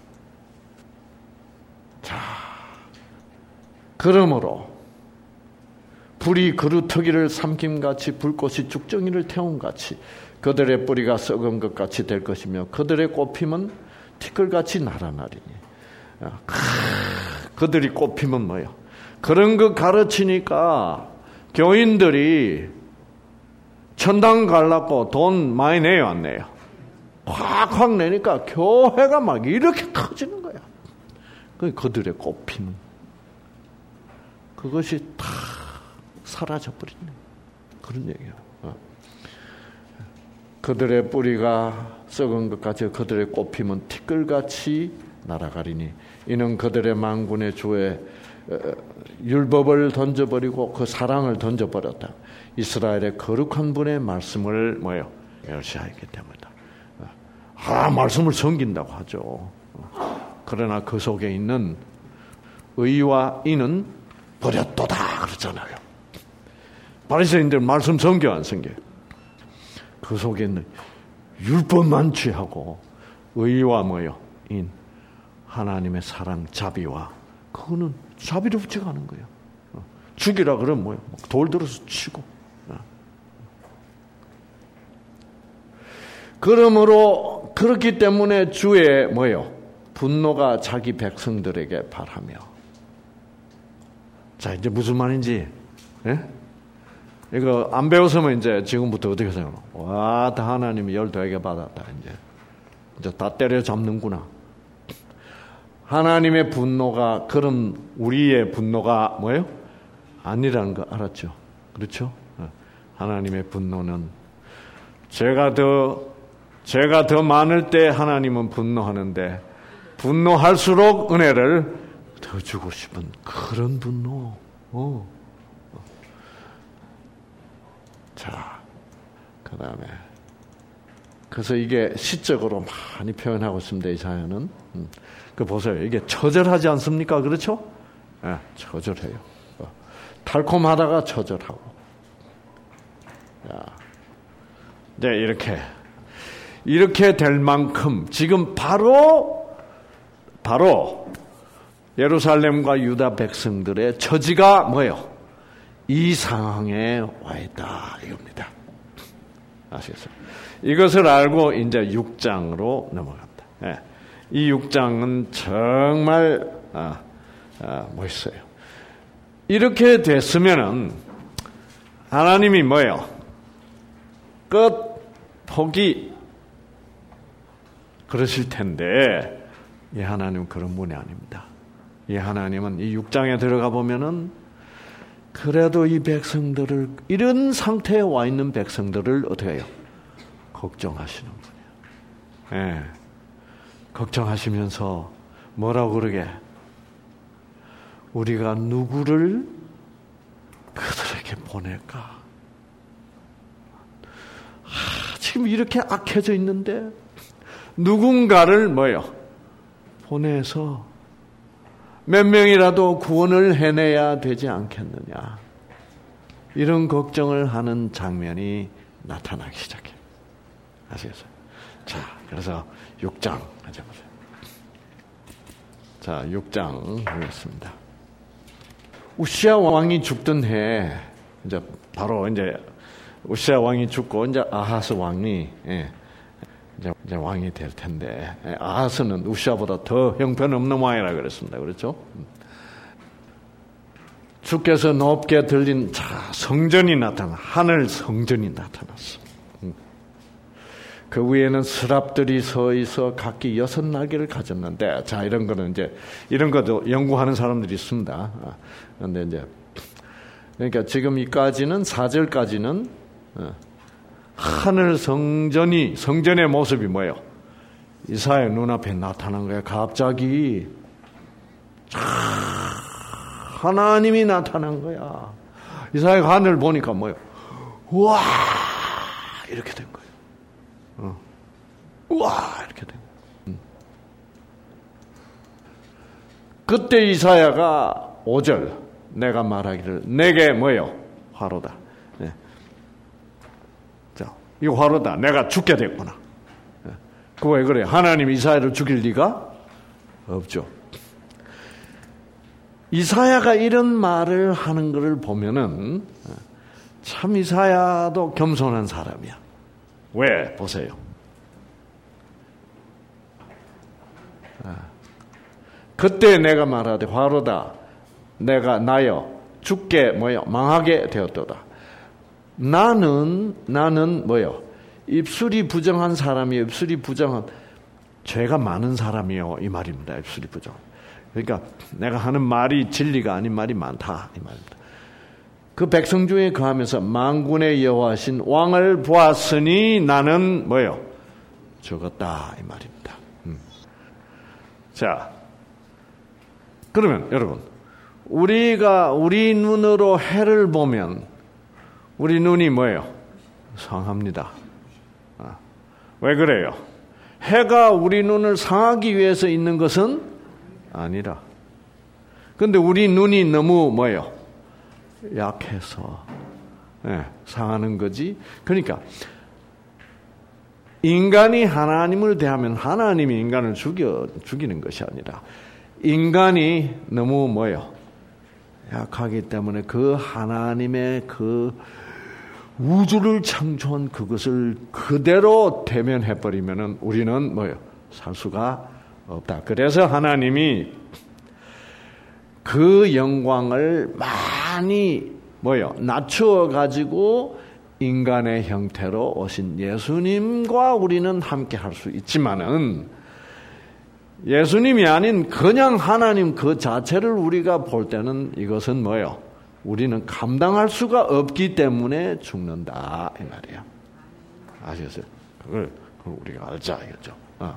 자, 그러므로 불이 그루터기를 삼킴같이 불꽃이 죽정이를 태움같이 그들의 뿌리가 썩은 것 같이 될 것이며 그들의 꽃피면 티끌같이 날아나리니. 그들이 꽃피면 뭐예요? 그런 거 가르치니까 교인들이 천당 갈라고 돈 많이 내요 안 내요? 확확 내니까 교회가 막 이렇게 커지는 거야. 그들의 꽃피는 그것이 다 사라져버리네. 그런 얘기야. 어. 그들의 뿌리가 썩은 것 같이 그들의 꽃피면 티끌같이 날아가리니 이는 그들의 만군의 주의 율법을 던져버리고 그 사랑을 던져버렸다. 이스라엘의 거룩한 분의 말씀을 뭐예요? 멸시하기 때문이다. 아, 말씀을 섬긴다고 하죠. 그러나 그 속에 있는 의와 인은 버렸도다 그러잖아요. 바리새인들 말씀 섬겨 안 섬겨? 그 속에 있는 율법만 취하고 의와 뭐요? 인, 하나님의 사랑, 자비와 그거는 자비롭지가 않은 거예요. 죽이라 그러면 뭐요? 돌 들어서 치고. 그러므로 그렇기 때문에 주의 뭐요? 분노가 자기 백성들에게 발하며. 자, 이제 무슨 말인지, 예? 이거 안 배웠으면 이제 지금부터 어떻게 생각해요? 와, 다 하나님이 열두에게 받았다. 이제 이제 다 때려잡는구나. 하나님의 분노가 그런 우리의 분노가 뭐예요? 아니라는 거 알았죠? 그렇죠? 하나님의 분노는 죄가 더 죄가 더 많을 때 하나님은 분노하는데 분노할수록 은혜를 더 주고 싶은 그런 분노. 어. 자, 그 다음에 그래서 이게 시적으로 많이 표현하고 있습니다. 이 사연은. 음. 그 보세요. 이게 처절하지 않습니까? 그렇죠? 네, 처절해요. 어. 달콤하다가 처절하고. 자, 이제 이렇게 이렇게 될 만큼 지금 바로 바로 예루살렘과 유다 백성들의 처지가 뭐예요? 이 상황에 와 있다 이겁니다. 아시겠어요? 이것을 알고 이제 육 장으로 넘어갑니다. 예. 이 육 장은 정말 아, 아, 멋있어요. 이렇게 됐으면은 하나님이 뭐예요? 끝 포기 그러실 텐데 이 하나님은 그런 분이 아닙니다. 이 하나님은 이 육 장에 들어가 보면은 그래도 이 백성들을 이런 상태에 와 있는 백성들을 어떻게 해요? 걱정하시는 분이에요. 예. 걱정하시면서 뭐라고 그러게? 우리가 누구를 그들에게 보낼까? 아, 지금 이렇게 악해져 있는데 누군가를 뭐요? 보내서 몇 명이라도 구원을 해내야 되지 않겠느냐. 이런 걱정을 하는 장면이 나타나기 시작해요. 아시겠어요? 자, 그래서 육 장 가자 보세요. 자, 육 장 보겠습니다. 우시아 왕이 죽던 해, 이제 바로 이제 우시아 왕이 죽고 이제 아하스 왕이 예, 이제, 이제 왕이 될 텐데 예, 아하스는 우시아보다 더 형편없는 왕이라 그랬습니다. 그렇죠? 주께서 높게 들린 자 성전이 나타나 하늘 성전이 나타났어. 그 위에는 스랍들이 서 있어 각기 여섯 날개를 가졌는데, 자, 이런 거는 이제, 이런 것도 연구하는 사람들이 있습니다. 그런데 이제, 그러니까 지금 이까지는, 사 절까지는, 하늘 성전이, 성전의 모습이 뭐예요? 이사야의 눈앞에 나타난 거예요. 갑자기, 하나님이 나타난 거야. 이사야가 하늘 보니까 뭐예요? 우와! 이렇게 된 거예요. 어. 우와 이렇게 된 음. 그때 이사야가 오 절 내가 말하기를 내게 뭐요? 화로다. 네. 자, 이거 화로다. 내가 죽게 됐구나. 네. 그거 왜 그래? 하나님이 이사야를 죽일 리가 없죠. 이사야가 이런 말을 하는 것을 보면은 참 이사야도 겸손한 사람이야. 왜? 보세요. 아, 그때 내가 말하되 화로다. 내가 나여 죽게 뭐요? 망하게 되었도다. 나는 나는 뭐요? 입술이 부정한 사람이 입술이 부정한 죄가 많은 사람이요 이 말입니다. 입술이 부정. 그러니까 내가 하는 말이 진리가 아닌 말이 많다 이 말입니다. 그 백성 중에 거하면서 만군의 여호와신 왕을 보았으니 나는 뭐요? 죽었다 이 말입니다. 음. 자, 그러면 여러분 우리가 우리 눈으로 해를 보면 우리 눈이 뭐예요? 상합니다. 아, 왜 그래요? 해가 우리 눈을 상하기 위해서 있는 것은 아니라. 그런데 우리 눈이 너무 뭐예요? 약해서 네, 상하는 거지. 그러니까 인간이 하나님을 대하면 하나님이 인간을 죽여, 죽이는 것이 아니라 인간이 너무 뭐예요? 약하기 때문에 그 하나님의 그 우주를 창조한 그것을 그대로 대면해버리면은 우리는 뭐예요? 살 수가 없다. 그래서 하나님이 그 영광을 많이 뭐요? 낮추어 가지고 인간의 형태로 오신 예수님과 우리는 함께 할 수 있지만은 예수님이 아닌 그냥 하나님 그 자체를 우리가 볼 때는 이것은 뭐요? 우리는 감당할 수가 없기 때문에 죽는다 이 말이에요. 아시겠어요? 그걸, 그걸 우리가 알자 이거죠. 어.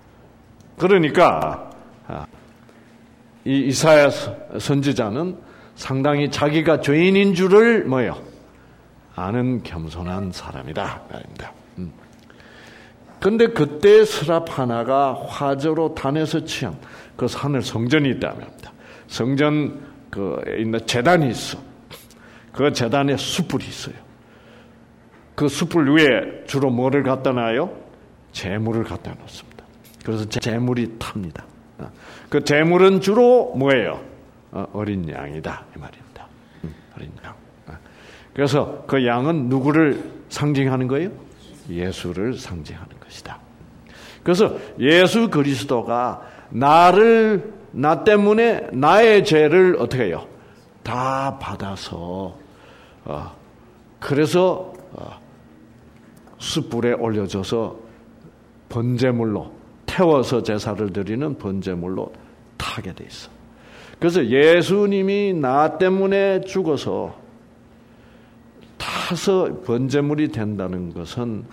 그러니까 어. 이 이사야 선지자는 상당히 자기가 죄인인 줄을 뭐요? 아는 겸손한 사람이다 말입니다. 음. 근데 그때 스랍 하나가 화저로 단에서 취한 그 하늘 성전이 있다고 합니다. 성전 그 있는 제단이 있어. 그 제단에 숯불이 있어요. 그 숯불 위에 주로 뭐를 갖다 놔요? 재물을 갖다 놓습니다. 그래서 재물이 탑니다. 그 재물은 주로 뭐예요? 어린 양이다 이 말입니다. 어린 양. 그래서 그 양은 누구를 상징하는 거예요? 예수를 상징하는 것이다. 그래서 예수 그리스도가 나를 나 때문에 나의 죄를 어떻게 해요? 다 받아서 어, 그래서 어, 숯불에 올려져서 번제물로 태워서 제사를 드리는 번제물로 타게 돼 있어. 그래서 예수님이 나 때문에 죽어서 타서 번제물이 된다는 것은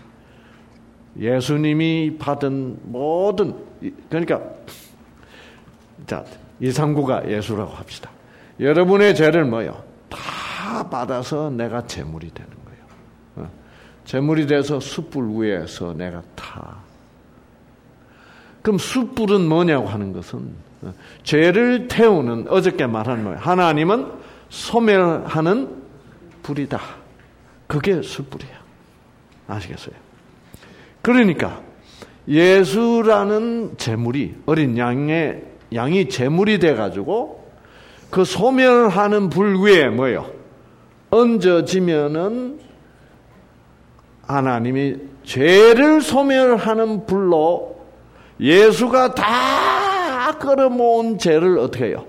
예수님이 받은 모든, 그러니까 자 이상구가 예수라고 합시다. 여러분의 죄를 뭐요? 다 받아서 내가 제물이 되는 거예요. 제물이 돼서 숯불 위에서 내가 타. 그럼 숯불은 뭐냐고 하는 것은 죄를 태우는, 어저께 말한 거예요. 하나님은 소멸하는 불이다. 그게 숯불이야. 아시겠어요? 그러니까 예수라는 제물이, 어린 양의 양이 제물이 돼가지고 그 소멸하는 불 위에 뭐예요? 얹어지면은 하나님이 죄를 소멸하는 불로 예수가 다 끌어모은 죄를 어떻게 해요?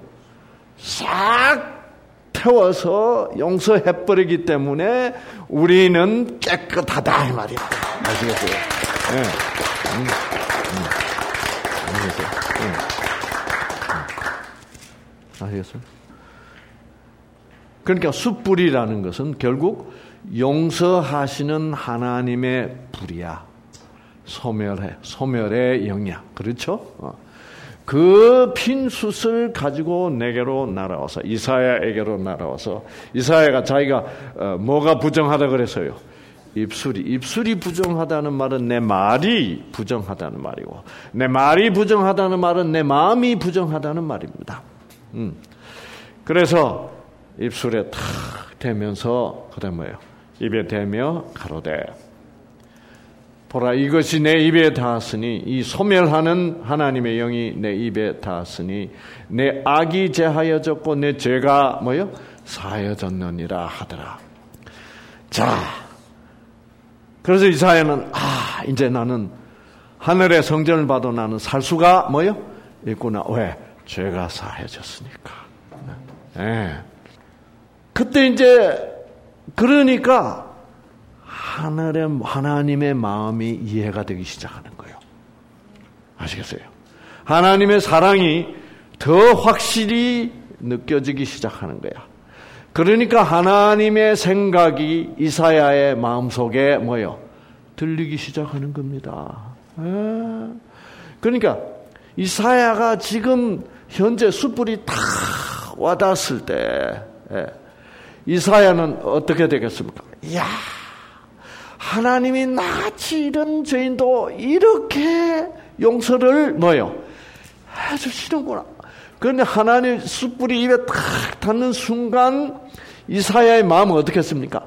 싹 태워서 용서해버리기 때문에 우리는 깨끗하다 이 말이야. 아시겠어요? 네. 음, 음. 아시겠어요? 음. 음. 아시겠어요? 그러니까 숯불이라는 것은 결국 용서하시는 하나님의 불이야. 소멸해, 소멸의 영이야. 그렇죠? 어. 그 핀 숯을 가지고 내게로 날아와서, 이사야에게로 날아와서, 이사야가 자기가 어, 뭐가 부정하다 그랬어요? 입술이. 입술이 부정하다는 말은 내 말이 부정하다는 말이고, 내 말이 부정하다는 말은 내 마음이 부정하다는 말입니다. 음. 그래서 입술에 탁 대면서 그다음 뭐예요? 입에 대며 가로되 보라, 이것이 내 입에 닿았으니, 이 소멸하는 하나님의 영이 내 입에 닿았으니 내 악이 제하여졌고 내 죄가 뭐요? 사하여졌느니라 하더라. 자, 그래서 이사야는 아, 이제 나는 하늘의 성전을 봐도 나는 살 수가 뭐요? 있구나. 왜? 죄가 사하여졌으니까. 네. 그때 이제 그러니까 하늘의 하나님의 마음이 이해가 되기 시작하는 거예요. 아시겠어요? 하나님의 사랑이 더 확실히 느껴지기 시작하는 거야. 그러니까 하나님의 생각이 이사야의 마음속에 뭐요? 들리기 시작하는 겁니다. 에. 그러니까 이사야가 지금 현재 숯불이 탁 와닿았을 때 에. 이사야는 어떻게 되겠습니까? 이야, 하나님이 나같이 이런 죄인도 이렇게 용서를 뭐요? 해주시는구나. 그런데 하나님 숯불이 입에 탁 닿는 순간 이사야의 마음은 어떻게 했습니까?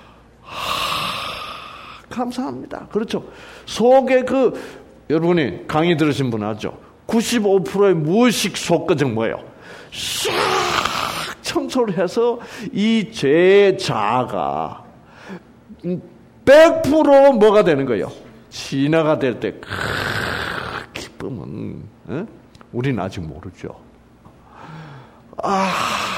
하, 감사합니다. 그렇죠. 속에 그, 여러분이 강의 들으신 분 알죠? 구십오 퍼센트의 무의식 속거정 뭐예요? 샥 청소를 해서 이 죄의 자아가 백 퍼센트 뭐가 되는 거예요? 진화가 될 때 기쁨은 에? 우리는 아직 모르죠. 아,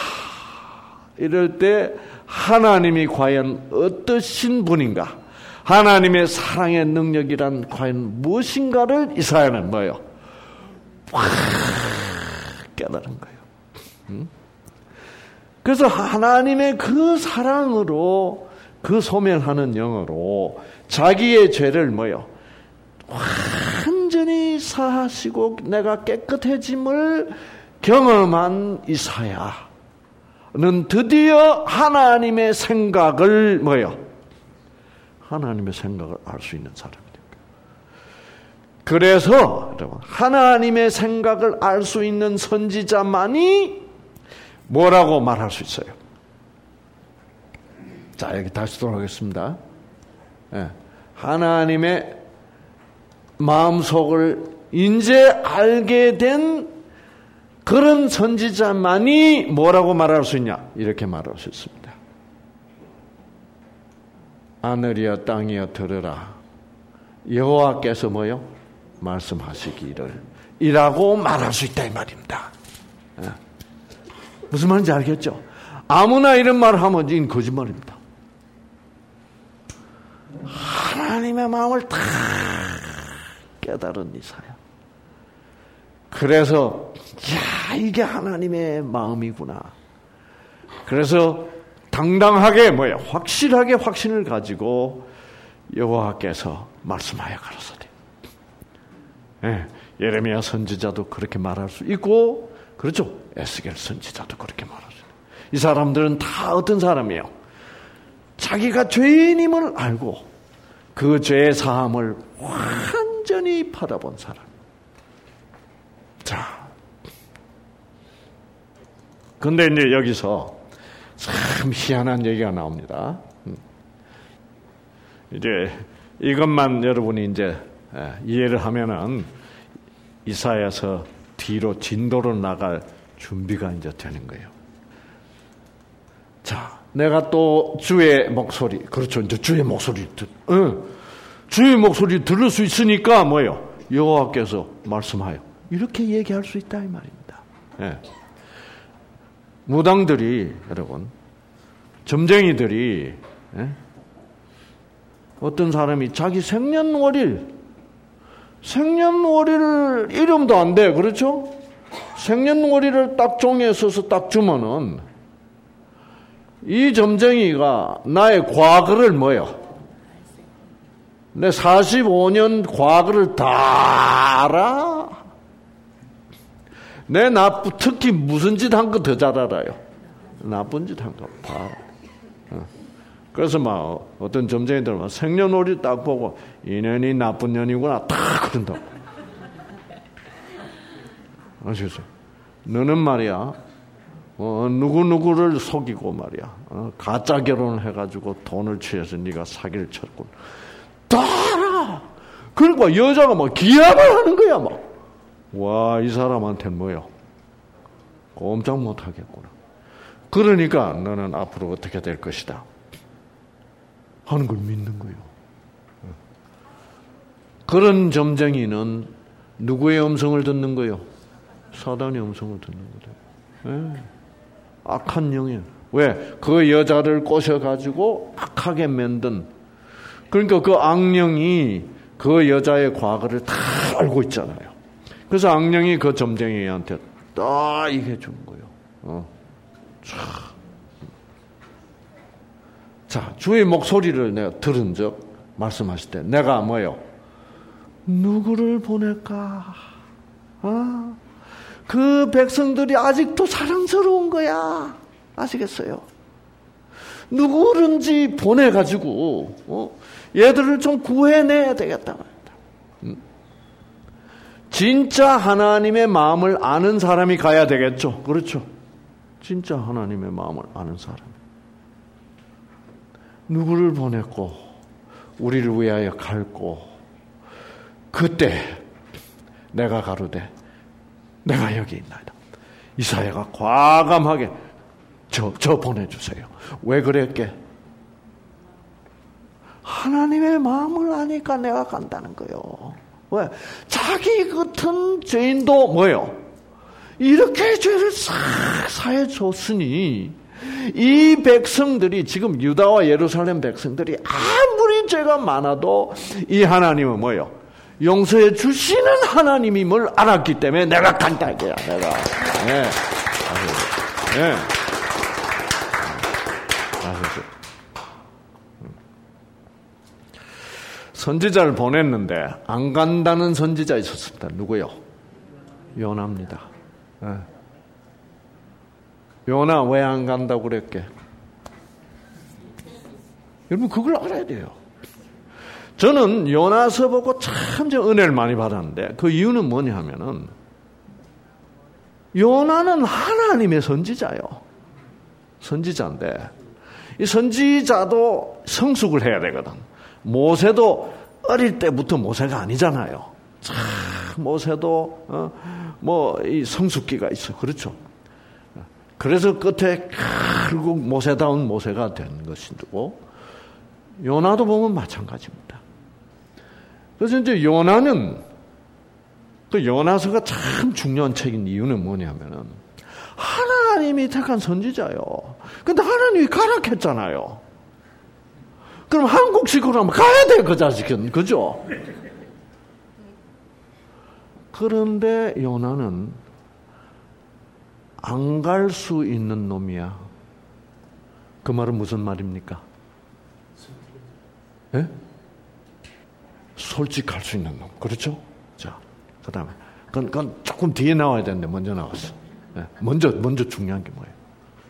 이럴 때 하나님이 과연 어떠신 분인가? 하나님의 사랑의 능력이란 과연 무엇인가를 이사야는 뭐예요? 확 깨달은 거예요. 응? 그래서 하나님의 그 사랑으로, 그 소멸하는 영으로 자기의 죄를 뭐요? 완전히 사하시고 내가 깨끗해짐을 경험한 이사야는 드디어 하나님의 생각을 뭐요? 하나님의 생각을 알 수 있는 사람이 됩니다. 그래서 여러분, 하나님의 생각을 알 수 있는 선지자만이 뭐라고 말할 수 있어요? 자, 여기 다시 돌아가겠습니다. 네. 하나님의 마음속을 이제 알게 된 그런 선지자만이 뭐라고 말할 수 있냐? 이렇게 말할 수 있습니다. 하늘이여 땅이여 들으라. 여호와께서 뭐요? 말씀하시기를 이라고 말할 수 있다 이 말입니다. 무슨 말인지 알겠죠? 아무나 이런 말을 하면 이건 거짓말입니다. 하나님의 마음을 다 깨달은 이사야. 그래서 야 이게 하나님의 마음이구나. 그래서 당당하게 뭐야 확실하게 확신을 가지고 여호와께서 말씀하여 가라사대. 예, 예레미야 선지자도 그렇게 말할 수 있고 그렇죠. 에스겔 선지자도 그렇게 말할 수 있어요. 이 사람들은 다 어떤 사람이에요? 자기가 죄인임을 알고 그 죄의 사함을 완전히 받아본 사람. 자, 근데 이제 여기서 참 희한한 얘기가 나옵니다. 이제 이것만 여러분이 이제 이해를 하면은 이사야서 뒤로 진도로 나갈 준비가 이제 되는 거예요. 자, 내가 또 주의 목소리, 그렇죠. 이제 주의 목소리, 응. 주의 목소리 들을 수 있으니까 뭐예요? 여호와께서 말씀하여. 이렇게 얘기할 수 있다 이 말입니다. 예. 무당들이 여러분, 점쟁이들이 예? 어떤 사람이 자기 생년월일, 생년월일 이름도 안 돼, 그렇죠? 생년월일을 딱 종이에 써서 딱 주면은 이 점쟁이가 나의 과거를 뭐요? 내 사십오 년 과거를 다 알아. 내 나쁜, 특히 무슨 짓 한 거 더 잘 알아요. 나쁜 짓 한 거 다 알아. 그래서 막 어떤 점쟁이들은 생년월일 딱 보고 이 년이 나쁜 년이구나 딱 그런다고. 아시겠어요? 너는 말이야 어, 누구누구를 속이고 말이야 어, 가짜 결혼을 해가지고 돈을 취해서 네가 사기를 쳤군. 다 알아. 그러니까 여자가 막 기합을 하는 거야 막. 와, 이 사람한테는 뭐야? 꼼짝 못하겠구나. 그러니까 너는 앞으로 어떻게 될 것이다 하는 걸 믿는 거예요. 그런 점쟁이는 누구의 음성을 듣는 거예요? 사단의 음성을 듣는 거예요. 네. 악한 영이에요. 왜? 그 여자를 꼬셔가지고 악하게 만든. 그러니까 그 악령이 그 여자의 과거를 다 알고 있잖아요. 그래서 악령이 그 점쟁이한테 딱 얘기해 주는 거예요. 어. 자, 주의 목소리를 내가 들은 적 말씀하실 때 내가 뭐요? 누구를 보낼까? 아, 그 백성들이 아직도 사랑스러운 거야. 아시겠어요? 누구든지 보내가지고 어? 얘들을 좀 구해내야 되겠다 말이다. 음. 진짜 하나님의 마음을 아는 사람이 가야 되겠죠. 그렇죠? 진짜 하나님의 마음을 아는 사람. 누구를 보냈고 우리를 위하여 갈고 그때 내가 가로되 내가 여기 있나이다. 이사야가 과감하게 저, 저 보내주세요. 왜 그랬게? 하나님의 마음을 아니까 내가 간다는 거예요. 왜? 자기 같은 죄인도 뭐예요? 이렇게 죄를 싹 사해줬으니 이 백성들이 지금 유다와 예루살렘 백성들이 아무리 죄가 많아도 이 하나님은 뭐예요? 용서해 주시는 하나님임을 알았기 때문에 내가 간다 이거야. 내가. 네. 네. 아시죠? 선지자를 보냈는데 안 간다는 선지자 있었습니다. 누구요? 요나입니다. 네. 요나 왜 안 간다고 그랬게? 여러분 그걸 알아야 돼요. 저는 요나서 보고 참 은혜를 많이 받았는데 그 이유는 뭐냐 하면은 요나는 하나님의 선지자예요. 선지자인데 이 선지자도 성숙을 해야 되거든. 모세도 어릴 때부터 모세가 아니잖아요. 참 모세도 어, 뭐 이 성숙기가 있어. 그렇죠. 그래서 끝에 결국 모세다운 모세가 된 것이고, 요나도 보면 마찬가지입니다. 그래서 이제 요나는, 그 요나서가 참 중요한 책인 이유는 뭐냐면은, 하나님이 택한 선지자요. 근데 하나님이 가락했잖아요. 그럼 한국식으로 하면 가야 돼, 그 자식은. 그죠? 그런데 요나는 안 갈 수 있는 놈이야. 그 말은 무슨 말입니까? 예? 솔직할 수 있는 놈. 그렇죠? 자, 그 다음에. 그건, 그건 조금 뒤에 나와야 되는데 먼저 나왔어. 예, 먼저, 먼저 중요한 게 뭐예요?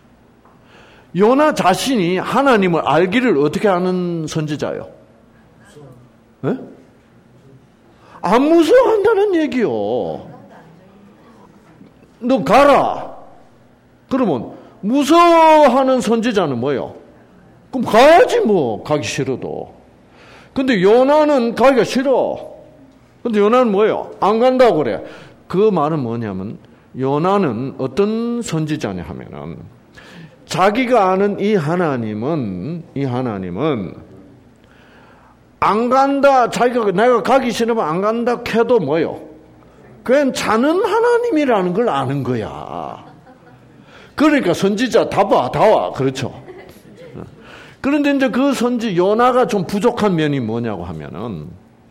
요나 자신이 하나님을 알기를 어떻게 아는 선지자예요? 예? 안 무서워한다는 얘기요. 너 가라. 그러면 무서워하는 선지자는 뭐예요? 그럼 가야지 뭐, 가기 싫어도. 근데 요나는 가기가 싫어. 근데 요나는 뭐예요? 안 간다고 그래. 그 말은 뭐냐면 요나는 어떤 선지자냐 하면은 자기가 아는 이 하나님은 이 하나님은 안 간다. 자기가 내가 가기 싫으면 안 간다 해도 뭐예요? 그건 자는 하나님이라는 걸 아는 거야. 그러니까 선지자 다 봐, 다 와. 그렇죠. 그런데 이제 그 선지 요나가 좀 부족한 면이 뭐냐고 하면은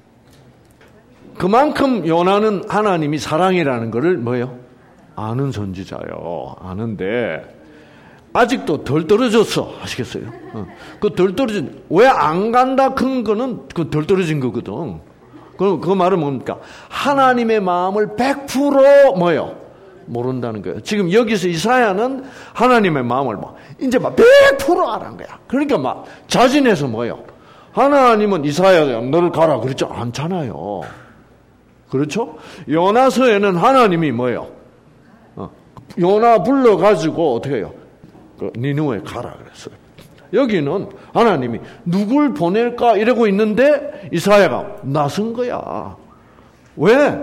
그만큼 요나는 하나님이 사랑이라는 것을 뭐예요? 아는 선지자요. 아는데 아직도 덜 떨어졌어. 아시겠어요? 그 덜 떨어진, 왜 안 간다 큰 거는 그 덜 떨어진 거거든. 그, 그 말은 뭡니까? 하나님의 마음을 백 퍼센트 뭐예요? 모른다는 거예요. 지금 여기서 이사야는 하나님의 마음을 막, 이제 막 백 퍼센트 알아는 거야. 그러니까 막 자진해서 뭐예요? 하나님은 이사야야, 너를 가라. 그렇죠? 않잖아요. 그렇죠? 요나서에는 하나님이 뭐예요? 어, 요나 불러가지고 어떻게 해요? 그 니느웨 가라 그랬어요. 여기는 하나님이 누굴 보낼까 이러고 있는데 이사야가 나선 거야. 왜?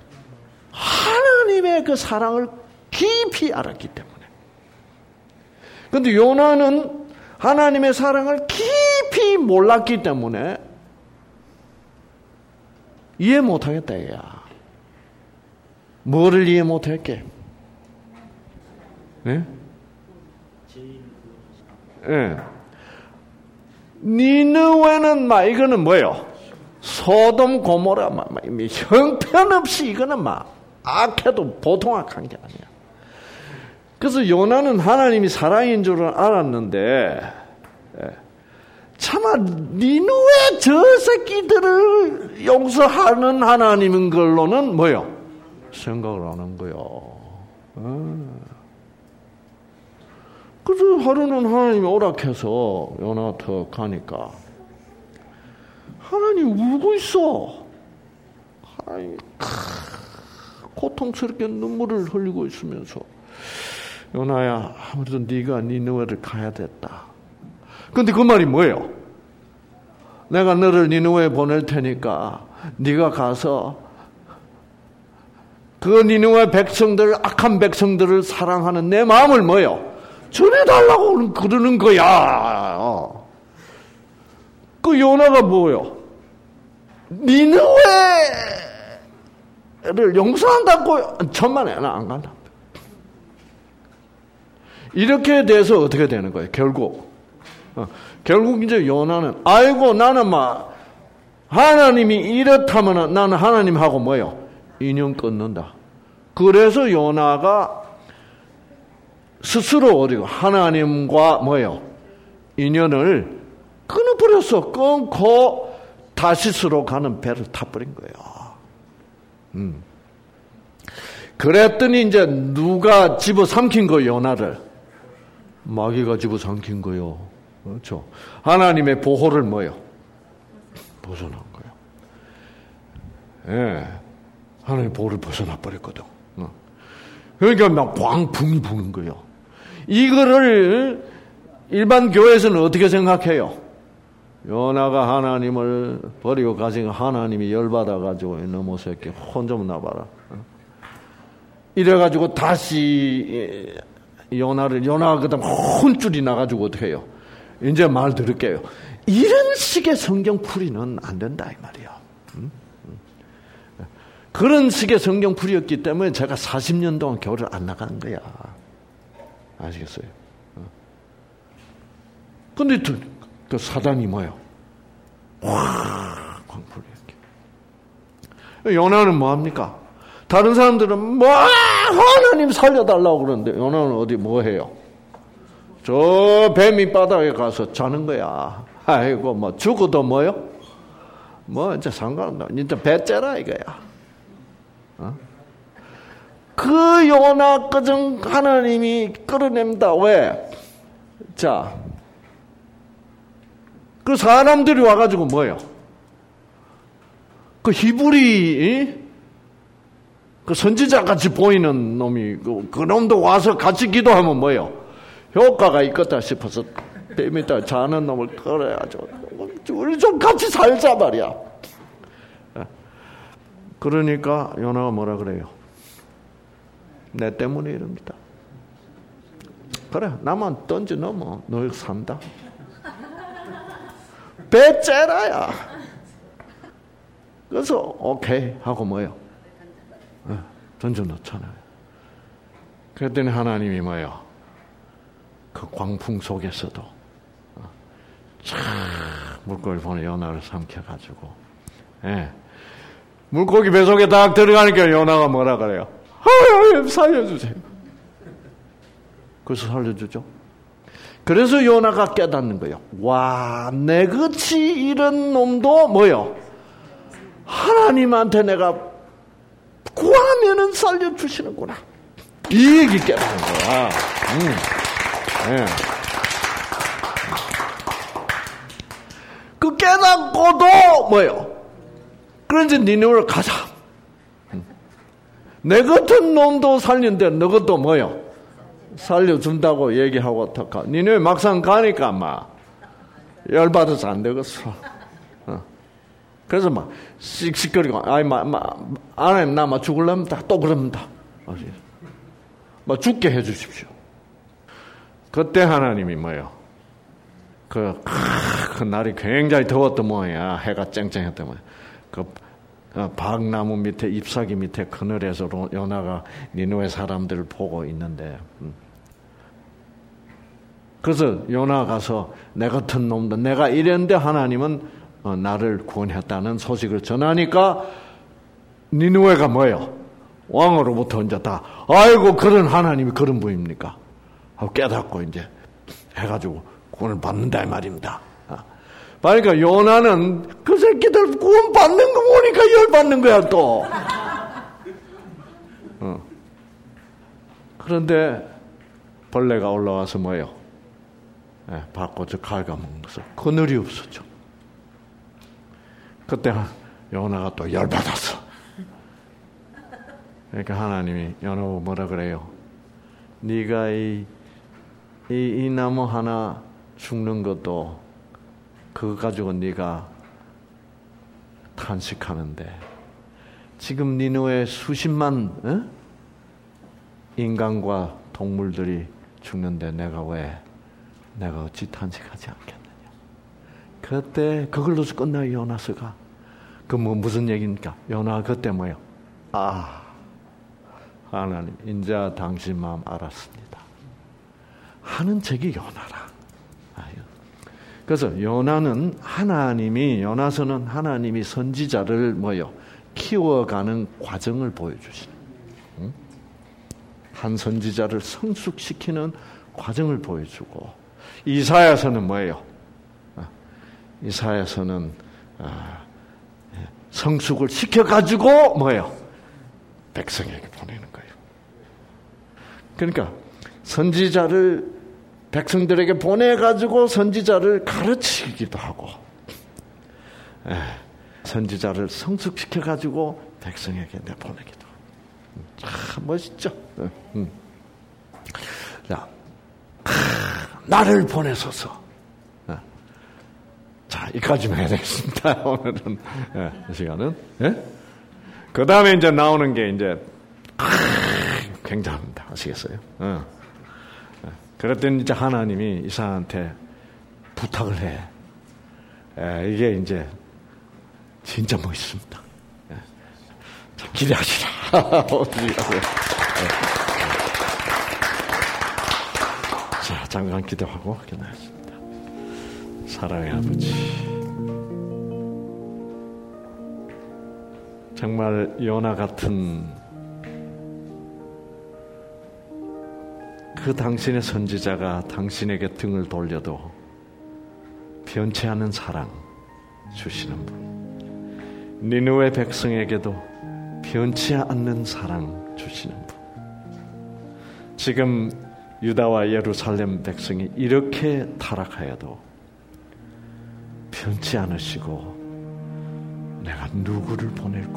하나님의 그 사랑을 깊이 알았기 때문에. 그런데 요나는 하나님의 사랑을 깊이 몰랐기 때문에 이해 못하겠다 얘야. 뭐를 이해 못했게? 네? 예. 니느웨는 막 이거는 뭐예요? 소돔 고모라 막 형편없이 이거는 막 악해도 보통 악한 게 아니야. 그래서 요나는 하나님이 사랑인 줄 알았는데 예. 차마 니느웨 저 새끼들을 용서하는 하나님인 걸로는 뭐예요? 생각을 안 한 거예요. 아. 그래서 하루는 하나님이 오락해서 요나한테 가니까 하나님 울고 있어. 하나님 고통스럽게 눈물을 흘리고 있으면서 요나야 아무래도 네가 니느웨를 가야 됐다. 근데 그 말이 뭐예요? 내가 너를 니느웨에 보낼 테니까 네가 가서 그 니느웨 백성들 악한 백성들을 사랑하는 내 마음을 뭐예요? 전해달라고 그러는 거야. 그 요나가 뭐예요? 니느웨를 용서한다고 천만에 나 안 간다. 이렇게 돼서 어떻게 되는 거예요? 결국 어, 결국 이제 요나는 아이고 나는 막 하나님이 이렇다면 나는 하나님하고 뭐예요? 인연 끊는다. 그래서 요나가 스스로 어디고 하나님과 뭐예요? 인연을 끊어버렸어. 끊고 다시스로 가는 배를 타버린 거예요. 음. 그랬더니 이제 누가 집어삼킨 거예요, 요나를? 마귀가 집어삼킨 거예요. 그렇죠. 하나님의 보호를 뭐예요? 벗어난 거예요. 예. 하나님의 보호를 벗어나 버렸거든. 그러니까 막 광풍이 부는 거예요. 이거를 일반 교회에서는 어떻게 생각해요? 요나가 하나님을 버리고 가신 하나님이 열받아가지고 이놈의 새끼 혼 좀 나봐라. 이래가지고 다시 요나를 요나가 그다음 혼줄이 나가지고 어떻게 해요? 이제 말 들을게요. 이런 식의 성경풀이는 안 된다 이 말이야. 응? 그런 식의 성경풀이였기 때문에 제가 사십 년 동안 교회를 안 나가는 거야. 아시겠어요? 근데 그, 그 사단이 뭐예요? 확 광풀이였게. 요나는 뭐합니까? 다른 사람들은 뭐 하나님 살려달라고 그러는데 요나는 어디 뭐 해요? 저 배 밑바닥에 가서 자는 거야. 아이고 뭐 죽어도 뭐요? 뭐 이제 상관없다. 이제 배째라 이거야. 어? 그 요나 그정 하나님이 끌어냅니다. 왜? 자, 그 사람들이 와가지고 뭐예요? 그 히브리 그 선지자 같이 보이는 놈이 그, 그 놈도 와서 같이 기도하면 뭐예요? 효과가 있겠다 싶어서 배 밑에 자는 놈을 끌어야죠. 우리 좀 같이 살자 말이야. 그러니까 요나가 뭐라 그래요? 내 때문에 이럽니다. 그래, 나만 던져 넘어. 너 여기 산다. 배째라야. 그래서 오케이 하고 뭐예요? 던져 놓잖아요. 그랬더니 하나님이 뭐예요? 그 광풍 속에서도 참 물고기 보내 요나를 삼켜가지고, 예. 물고기 뱃속에 딱 들어가니까 요나가 뭐라 그래요? 하나님 살려주세요. 그래서 살려주죠. 그래서 요나가 깨닫는 거예요. 와, 내같이 이런 놈도 뭐요? 하나님한테 내가 구하면은 살려주시는구나. 이 얘기 깨닫는 거야. 음. 네. 그 깨닫고도 뭐요? 그런지 니네를 가자. 내 같은 놈도 살린데 너 것도 뭐요? 살려준다고 얘기하고 어떡하? 니네 막상 가니까 막 열받아서 안 되겠어. 어. 그래서 막 씩씩거리고, 아이, 마, 마, 하나님 나 막 죽을랍니다. 또 그럽니다. 막 죽게 해주십시오. 그때 하나님이 뭐예요? 그, 그 날이 굉장히 더웠던 모양이야. 해가 쨍쨍했던 모양. 그 박나무 밑에 잎사귀 밑에 그늘에서 요나가 니느웨 사람들을 보고 있는데, 그래서 요나 가서 내 같은 놈도 내가 이랬는데 하나님은 나를 구원했다는 소식을 전하니까 니느웨가 뭐예요? 왕으로부터 이제 다 아이고 그런 하나님이 그런 분입니까? 하고 깨닫고 이제 해가지고 구원을 받는다 이 말입니다. 그러니까 요나는 그 새끼들 구원 받는 거 보니까 열 받는 거야 또. 어. 그런데 벌레가 올라와서 뭐예요? 네, 받고 저 갉아먹어서 그늘이 없었죠. 그때 요나가 또 열 받았어. 그러니까 하나님이 요나보고 뭐라 그래요? 네가 이, 이, 이 나무 하나 죽는 것도 그거 가지고 네가 탄식하는데 지금 니느웨 수십만 어? 인간과 동물들이 죽는데 내가 왜 내가 어찌 탄식하지 않겠느냐. 그때 그걸로서 끝나요. 요나서가 그 뭐 무슨 얘기입니까? 요나 그때 뭐예요? 아 하나님 인자 당신 마음 알았습니다 하는 책이 요나라. 그래서 요나는 하나님이 요나서는 하나님이 선지자를 뭐요 키워가는 과정을 보여주시는, 응? 한 선지자를 성숙시키는 과정을 보여주고, 이사야서는 뭐예요? 이사야서는 성숙을 시켜가지고 뭐예요? 백성에게 보내는 거예요. 그러니까 선지자를 백성들에게 보내가지고 선지자를 가르치기도 하고, 에, 선지자를 성숙시켜가지고 백성에게 내보내기도 하고. 참 멋있죠? 응. 자, 아, 나를 보내소서. 자, 이까지만 해야 되겠습니다. 오늘은, 예, 이 시간은. 예? 그 다음에 이제 나오는 게 이제, 아, 굉장합니다. 아시겠어요? 어. 그랬더니 이제 하나님이 이사야한테 부탁을 해. 예, 이게 이제, 진짜 멋있습니다. 예. 자, 기대하시라. 자, 잠깐 기도하고 기도하겠습니다. 사랑의 아버지, 정말 요나 같은 그 당신의 선지자가 당신에게 등을 돌려도 변치 않은 사랑 주시는 분, 니느웨 백성에게도 변치 않는 사랑 주시는 분, 지금 유다와 예루살렘 백성이 이렇게 타락하여도 변치 않으시고 내가 누구를 보낼고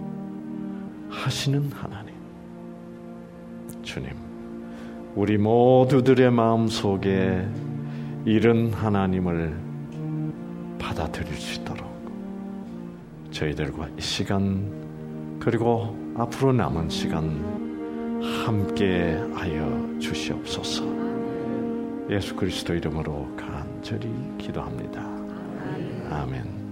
하시는 하나님, 주님, 우리 모두들의 마음속에 이런 하나님을 받아들일 수 있도록 저희들과 이 시간 그리고 앞으로 남은 시간 함께 하여 주시옵소서. 예수 그리스도 이름으로 간절히 기도합니다. 아멘.